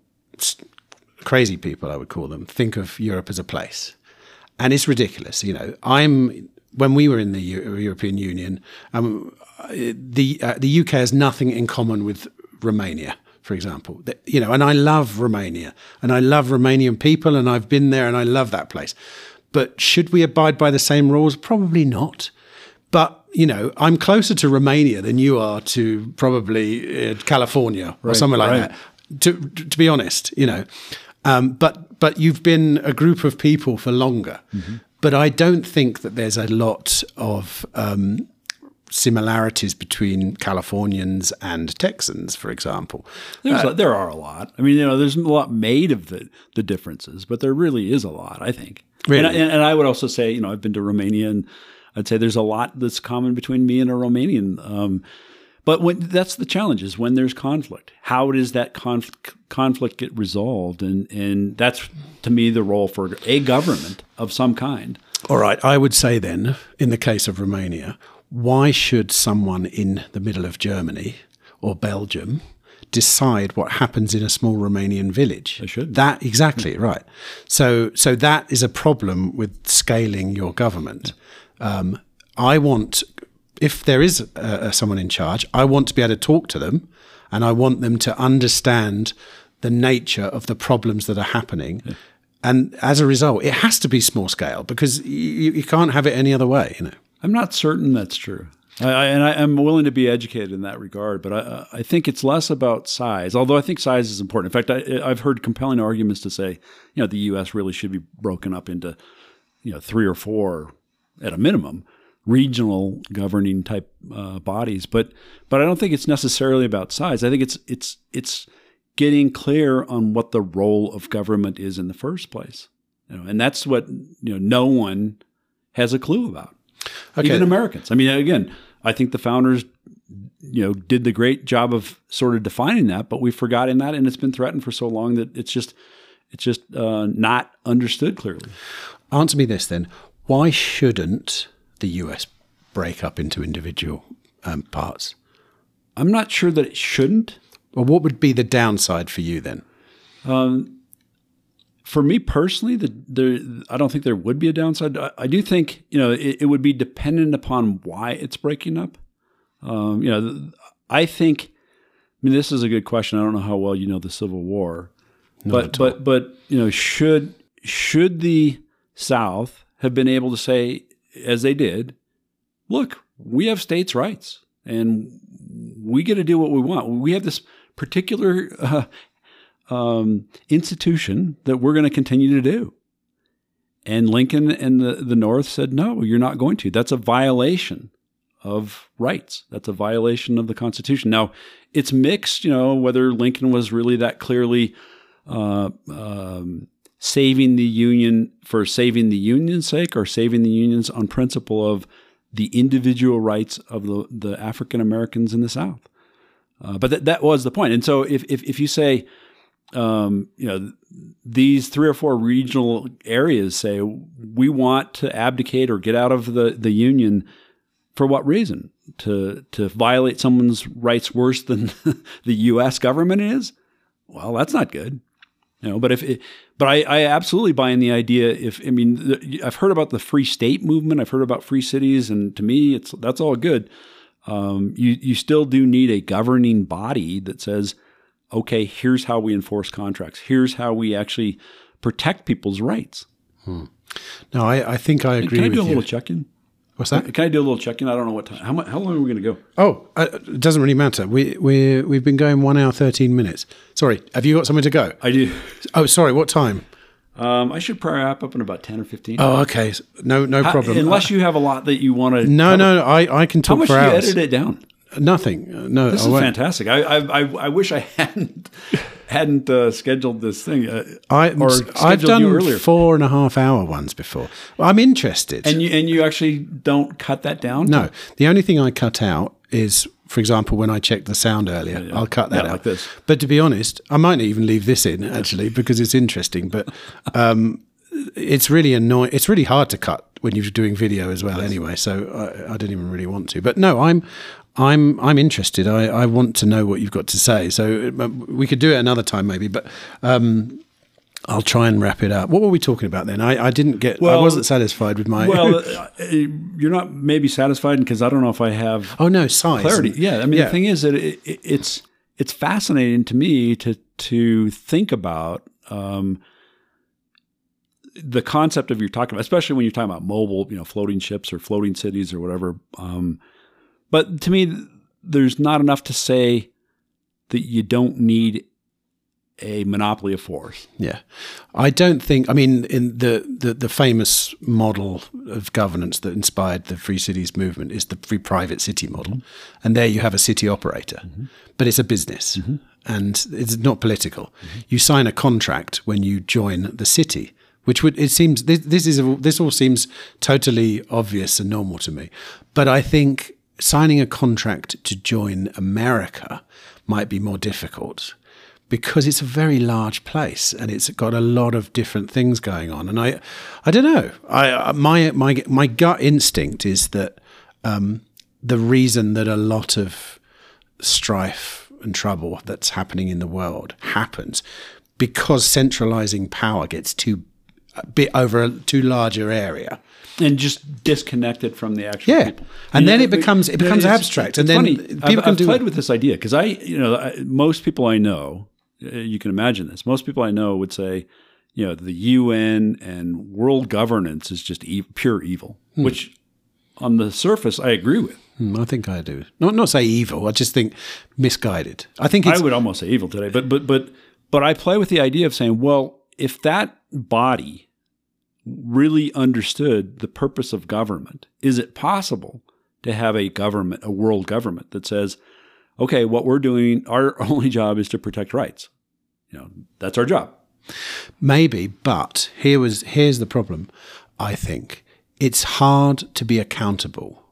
crazy people, I would call them, think of Europe as a place, and it's ridiculous. You know, I'm. When we were in the Euro- European Union, um, the uh, the U K has nothing in common with Romania, for example. The, you know, and I love Romania, and I love Romanian people, and I've been there, and I love that place. But should we abide by the same rules? Probably not. But you know, I'm closer to Romania than you are to probably uh, California or right, somewhere like right. that. To to be honest, you know, um, but but you've been a group of people for longer. Mm-hmm. But I don't think that there's a lot of um, similarities between Californians and Texans, for example. There's Uh, a, there are a lot. I mean, you know, there's a lot made of the, the differences, but there really is a lot, I think. Really? And, and, and I would also say, you know, I've been to Romania, and I'd say there's a lot that's common between me and a Romanian. Um, but when, that's the challenge, is when there's conflict. How does that conf- conflict get resolved? And, and that's, to me, the role for a government of some kind. All right. I would say then, in the case of Romania, why should someone in the middle of Germany or Belgium decide what happens in a small Romanian village? They should. That exactly right. So, so that is a problem with scaling your government. Um, I want, if there is uh, someone in charge, I want to be able to talk to them, and I want them to understand the nature of the problems that are happening. Yeah. And as a result, it has to be small scale, because you, you can't have it any other way, you know. I'm not certain that's true. I, I, and I, I'm willing to be educated in that regard, but I, I think it's less about size, although I think size is important. In fact, I, I've heard compelling arguments to say, you know, the U S really should be broken up into, you know, three or four, at a minimum, regional governing type uh, bodies. But but I don't think it's necessarily about size. I think it's it's it's getting clear on what the role of government is in the first place, you know, and that's what, you know, no one has a clue about. Okay. Even Americans. I mean, again, I think the founders, you know, did the great job of sort of defining that, but we've forgotten that, and it's been threatened for so long that it's just it's just uh, not understood clearly. Answer me this then: why shouldn't the U S break up into individual um, parts? I'm not sure that it shouldn't. Well, what would be the downside for you then? Um, for me personally, the, the I don't think there would be a downside. I, I do think, you know, it, it would be dependent upon why it's breaking up. Um, you know, I think. I mean, this is a good question. I don't know how well you know the Civil War, Not but at all. but but you know, should should the South have been able to say, as they did, look, we have states' rights, and we get to do what we want. We have this particular uh, um, institution that we're going to continue to do. And Lincoln and the, the North said, no, you're not going to. That's a violation of rights. That's a violation of the Constitution. Now, it's mixed, you know, whether Lincoln was really that clearly uh, um, saving the Union for saving the Union's sake, or saving the Union's on principle of the individual rights of the, the African Americans in the South. Uh, but that that was the point. And so if if, if you say, um, you know, these three or four regional areas say, we want to abdicate or get out of the, the Union, for what reason? To to violate someone's rights worse than the U S government is? Well, that's not good. You know, but if it, but I, I absolutely buy in the idea. If I mean, the, I've heard about the free state movement. I've heard about free cities, and to me, it's that's all good. Um, you you still do need a governing body that says, okay, here's how we enforce contracts. Here's how we actually protect people's rights. Hmm. No, I, I think I agree Can I with do a you. little check-in? What's that? Can I do a little check-in? I don't know what time. How, much, how long are we going to go? Oh, uh, it doesn't really matter. We we we've been going one hour thirteen minutes. Sorry, have you got somewhere to go? I do. Oh, sorry. What time? Um, I should probably wrap up in about ten or fifteen. Oh, okay. No, no How- problem. unless you have a lot that you want to. No, no, no. I, I can How talk much for do you hours. edit it down? Nothing. Uh, No, This I is won't. fantastic. I I I, I wish I hadn't hadn't uh, scheduled this thing. Uh, I, or I've scheduled done you earlier. four and a half hour ones before. Well, I'm interested. And you and you actually don't cut that down? no, the only thing I cut out is, for example, when I checked the sound earlier, yeah. I'll cut that Yeah, out. like this. But to be honest, I might even leave this in actually because it's interesting. But um, it's really annoying. It's really hard to cut when you're doing video as well. Anyway, so I, I don't even really want to. But no, I'm. I'm I'm interested. I, I want to know what you've got to say. So uh, we could do it another time maybe, but um, I'll try and wrap it up. What were we talking about then? I, I didn't get. Well- I wasn't satisfied with my. Well, uh, you're not maybe satisfied because I don't know if I have oh no, size. clarity. Yeah, I mean Yeah. the thing is that it, it, it's it's fascinating to me to to think about um, the concept of you're talking about, especially when you're talking about mobile, you know, floating ships or floating cities or whatever. Um, but to me, there's not enough to say that you don't need a monopoly of force. Yeah, I don't think. I mean, in the, the the famous model of governance that inspired the Free Cities movement is the free private city model, mm-hmm. and there you have a city operator, mm-hmm. but it's a business, mm-hmm. and it's not political. Mm-hmm. You sign a contract when you join the city, which would it seems this, this is a, this all seems totally obvious and normal to me, but I think signing a contract to join America might be more difficult, because it's a very large place and it's got a lot of different things going on. And I, I don't know. I my my my gut instinct is that um, the reason that a lot of strife and trouble that's happening in the world happens because centralizing power gets too bit over a too larger area. And just disconnected from the actual Yeah, people. and Yeah, then it but- becomes it but becomes it's- abstract, it's and then funny. people I've, can I've do played it. with this idea because I, you know, I, most people I know, uh, you can imagine this. Most people I know would say, you know, the U N and world governance is just e- pure evil, Hmm. which on the surface I agree with. Hmm, I think I do. Not not say evil. I just think misguided. I think it's I would almost say evil today, but but but but I play with the idea of saying, well, if that body really understood the purpose of government, is it possible to have a government, a world government that says, okay, what we're doing, our only job is to protect rights. You know, that's our job. maybe, but here was here's the problem. I think it's hard to be accountable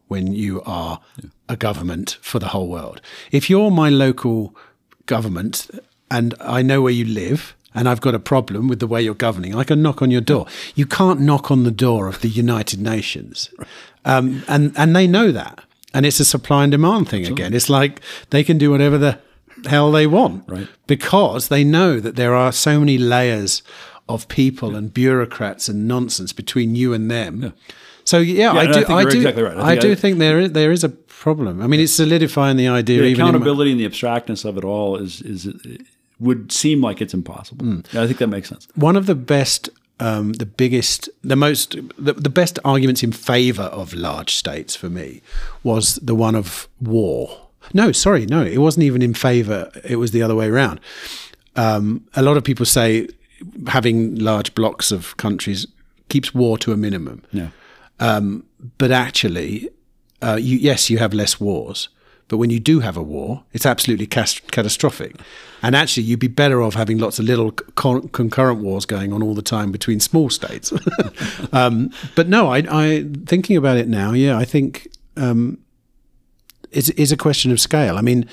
when you are yeah. a government for the whole world. If you're my local government and I know where you live and I've got a problem with the way you're governing, I can knock on your door. You can't knock on the door of the United Nations. Um, and, and they know that. And it's a supply and demand thing Absolutely. Again. It's like they can do whatever the hell they want, right. because they know that there are so many layers of people yeah. and bureaucrats and nonsense between you and them. Yeah. So yeah, yeah I do. I, I do. Exactly right. I, I do I, think there is there is a problem. I mean, it's solidifying the idea. The even accountability and the abstractness of it all is is it would seem like it's impossible. Mm. I think that makes sense. One of the best. Um, the biggest, the most, the, the best arguments in favor of large states for me was the one of war. No, sorry, no, it wasn't even in favor. It was the other way around. Um, a lot of people say having large blocks of countries keeps war to a minimum. Yeah. Um, but actually, uh, you, yes, you have less wars. But when you do have a war, it's absolutely catastrophic. And actually, you'd be better off having lots of little con concurrent wars going on all the time between small states. um, but no, I, I thinking about it now, yeah, I think um, it's, it's a question of scale. I mean,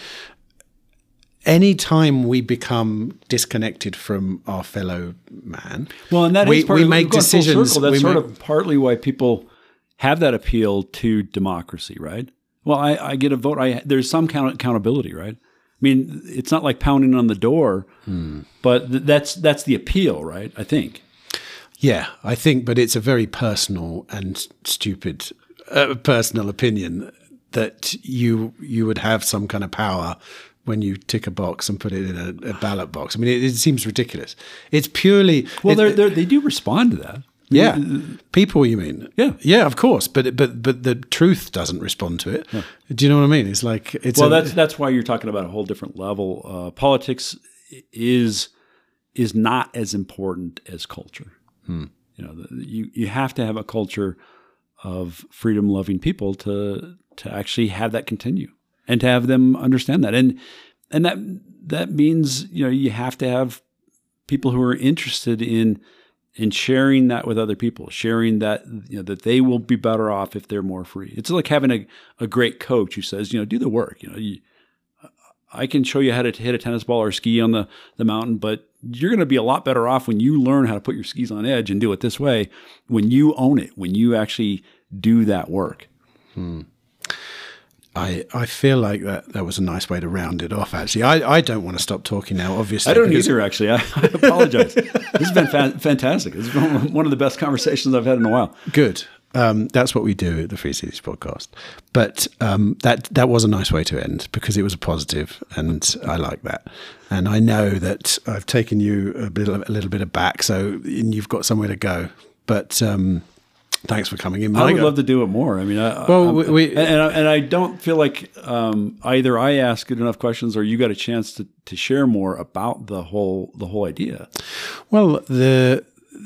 any time we become disconnected from our fellow man, well, and that we, is part we of, make decisions. Circle, that's we sort make, of partly why people have that appeal to democracy, right? Well, I, I get a vote. I, there's some count, accountability, right? I mean, it's not like pounding on the door, hmm. but th that's that's the appeal, right? I think. Yeah, I think, but it's a very personal and stupid uh, personal opinion that you you would have some kind of power when you tick a box and put it in a, a ballot box. I mean, it, it seems ridiculous. It's purely well, it, they're, they're, they do respond to that. Yeah, people, you mean? Yeah, yeah, of course. But but but the truth doesn't respond to it. Yeah. Do you know what I mean? It's like it's well, a, that's that's why you're talking about a whole different level. Uh, politics is is not as important as culture. Hmm. You know, the, you you have to have a culture of freedom-loving people to to actually have that continue and to have them understand that. And and that that means, you know, you have to have people who are interested in. And sharing that with other people, sharing that, you know, that they will be better off if they're more free. It's like having a, a great coach who says, you know, do the work. You know, you, I can show you how to hit a tennis ball or ski on the, the mountain, but you're going to be a lot better off when you learn how to put your skis on edge and do it this way, when you own it, when you actually do that work. Hmm. I, I feel like that, that was a nice way to round it off, actually. I, I don't want to stop talking now, obviously. I don't either, actually. I, I apologize. This has been fa fantastic. This has been one of the best conversations I've had in a while. Good. Um, that's what we do at the Free Cities podcast. But um, that, that was a nice way to end because it was a positive, and I like that. And I know that I've taken you a, bit, a little bit aback, so and you've got somewhere to go. But... Um, thanks for coming in, Mike. I would love to do it more. I mean, I, well, we, we, and, and, I, and I don't feel like um, either I asked good enough questions or you got a chance to, to share more about the whole the whole idea. Well, the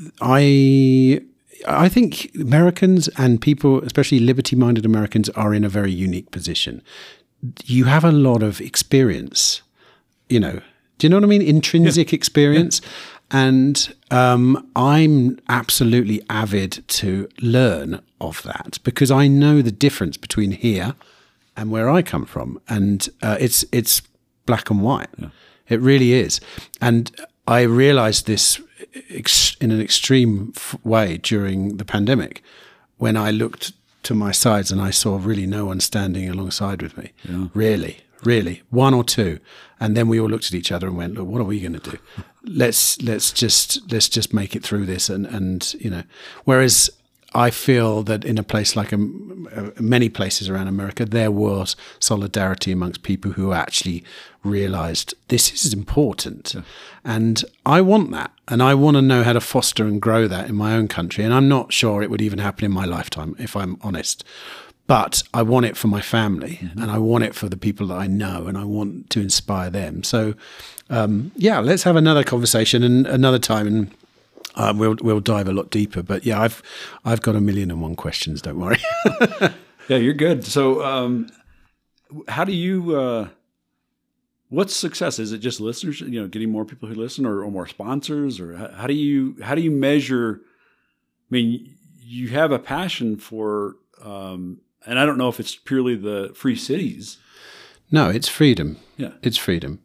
I I think Americans and people, especially liberty-minded Americans, are in a very unique position. You have a lot of experience, you know. Do you know what I mean? Intrinsic yeah. experience. Yeah. And um, I'm absolutely avid to learn of that because I know the difference between here and where I come from. And uh, it's it's black and white. Yeah. It really is. And I realized this ex in an extreme f way during the pandemic when I looked to my sides and I saw really no one standing alongside with me. Yeah. Really. Really, one or two, and then we all looked at each other and went, "Look, what are we going to do? Let's let's just let's just make it through this." And and you know, whereas I feel that in a place like um, uh, many places around America, there was solidarity amongst people who actually realised this is important, yeah. and I want that, and I want to know how to foster and grow that in my own country. And I'm not sure it would even happen in my lifetime, if I'm honest. But I want it for my family, mm-hmm. and I want it for the people that I know, and I want to inspire them. So, um, yeah, let's have another conversation and another time, and uh, we'll we'll dive a lot deeper. But yeah, I've I've got a million and one questions. Don't worry. Yeah, you're good. So, um, how do you? Uh, what's success? Is it just listeners? You know, getting more people who listen, or, or more sponsors, or how, how do you how do you measure? I mean, you have a passion for. Um, and I don't know if it's purely the free cities. No, it's freedom. Yeah, it's freedom.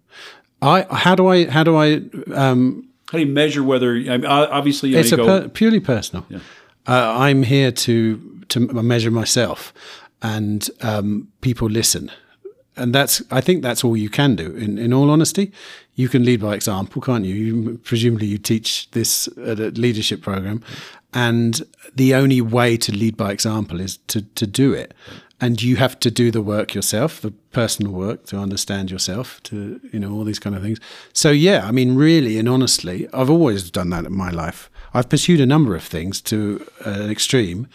I how do I how do I um, how do you measure whether? I mean, obviously, you it's know, you a go, per, purely personal. Yeah. Uh, I'm here to to measure myself, and um, people listen, and that's I think that's all you can do. In in all honesty, you can lead by example, can't you? you presumably, you teach this at a leadership program, and the only way to lead by example is to to do it. And you have to do the work yourself, the personal work, to understand yourself, to, you know, all these kind of things. So, yeah, I mean, really and honestly, I've always done that in my life. I've pursued a number of things to an extreme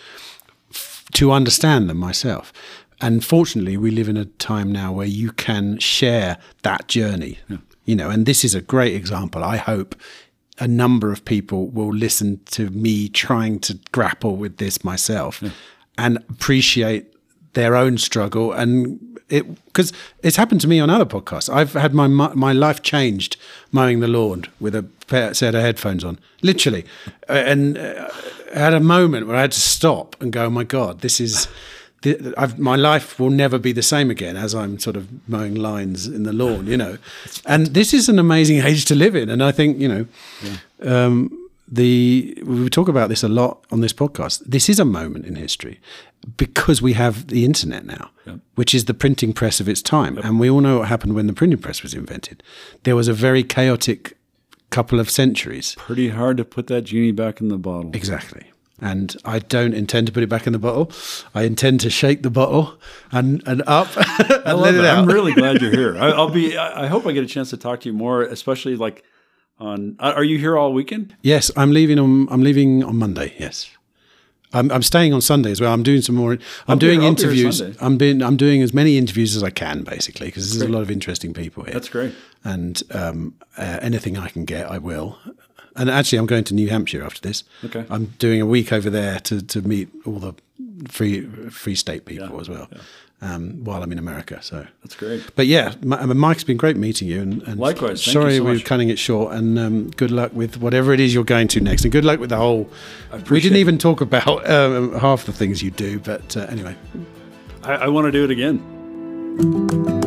f- to understand them myself. And fortunately, we live in a time now where you can share that journey, yeah. you know, and this is a great example. I hope a number of people will listen to me trying to grapple with this myself yeah. and appreciate their own struggle, and it because it's happened to me on other podcasts. I've had my my life changed mowing the lawn with a pair, set of headphones on, literally, and uh, I had a moment where I had to stop and go, "Oh my God, this is." I've, my life will never be the same again as I'm sort of mowing lines in the lawn, you know. And this is an amazing age to live in, and I think you know. Yeah. Um, The we talk about this a lot on this podcast. This is a moment in history because we have the internet now, yep. which is the printing press of its time. Yep. And we all know what happened when the printing press was invented. There was a very chaotic couple of centuries. Pretty hard to put that genie back in the bottle. Exactly. And I don't intend to put it back in the bottle. I intend to shake the bottle and, and up and let it out. I'm really glad you're here. I, I'll be. I hope I get a chance to talk to you more, especially like on. Are you here all weekend? Yes, I'm leaving on. I'm leaving on Monday. Yes, I'm. I'm staying on Sunday as well. I'm doing some more. I'm I'll doing be, interviews. I'm being. I'm doing as many interviews as I can, basically, because there's great. a lot of interesting people here. That's great. And um, uh, anything I can get, I will. And actually, I'm going to New Hampshire after this. Okay. I'm doing a week over there to, to meet all the free free state people yeah, as well. Yeah. Um, while I'm in America, so that's great. But yeah, Mike, it's been great meeting you. And, and likewise. Thank sorry you so we're much. cutting it short. And um, good luck with whatever it is you're going to next. And good luck with the whole. We didn't even talk about um, half the things you do, but uh, anyway, I, I want to do it again.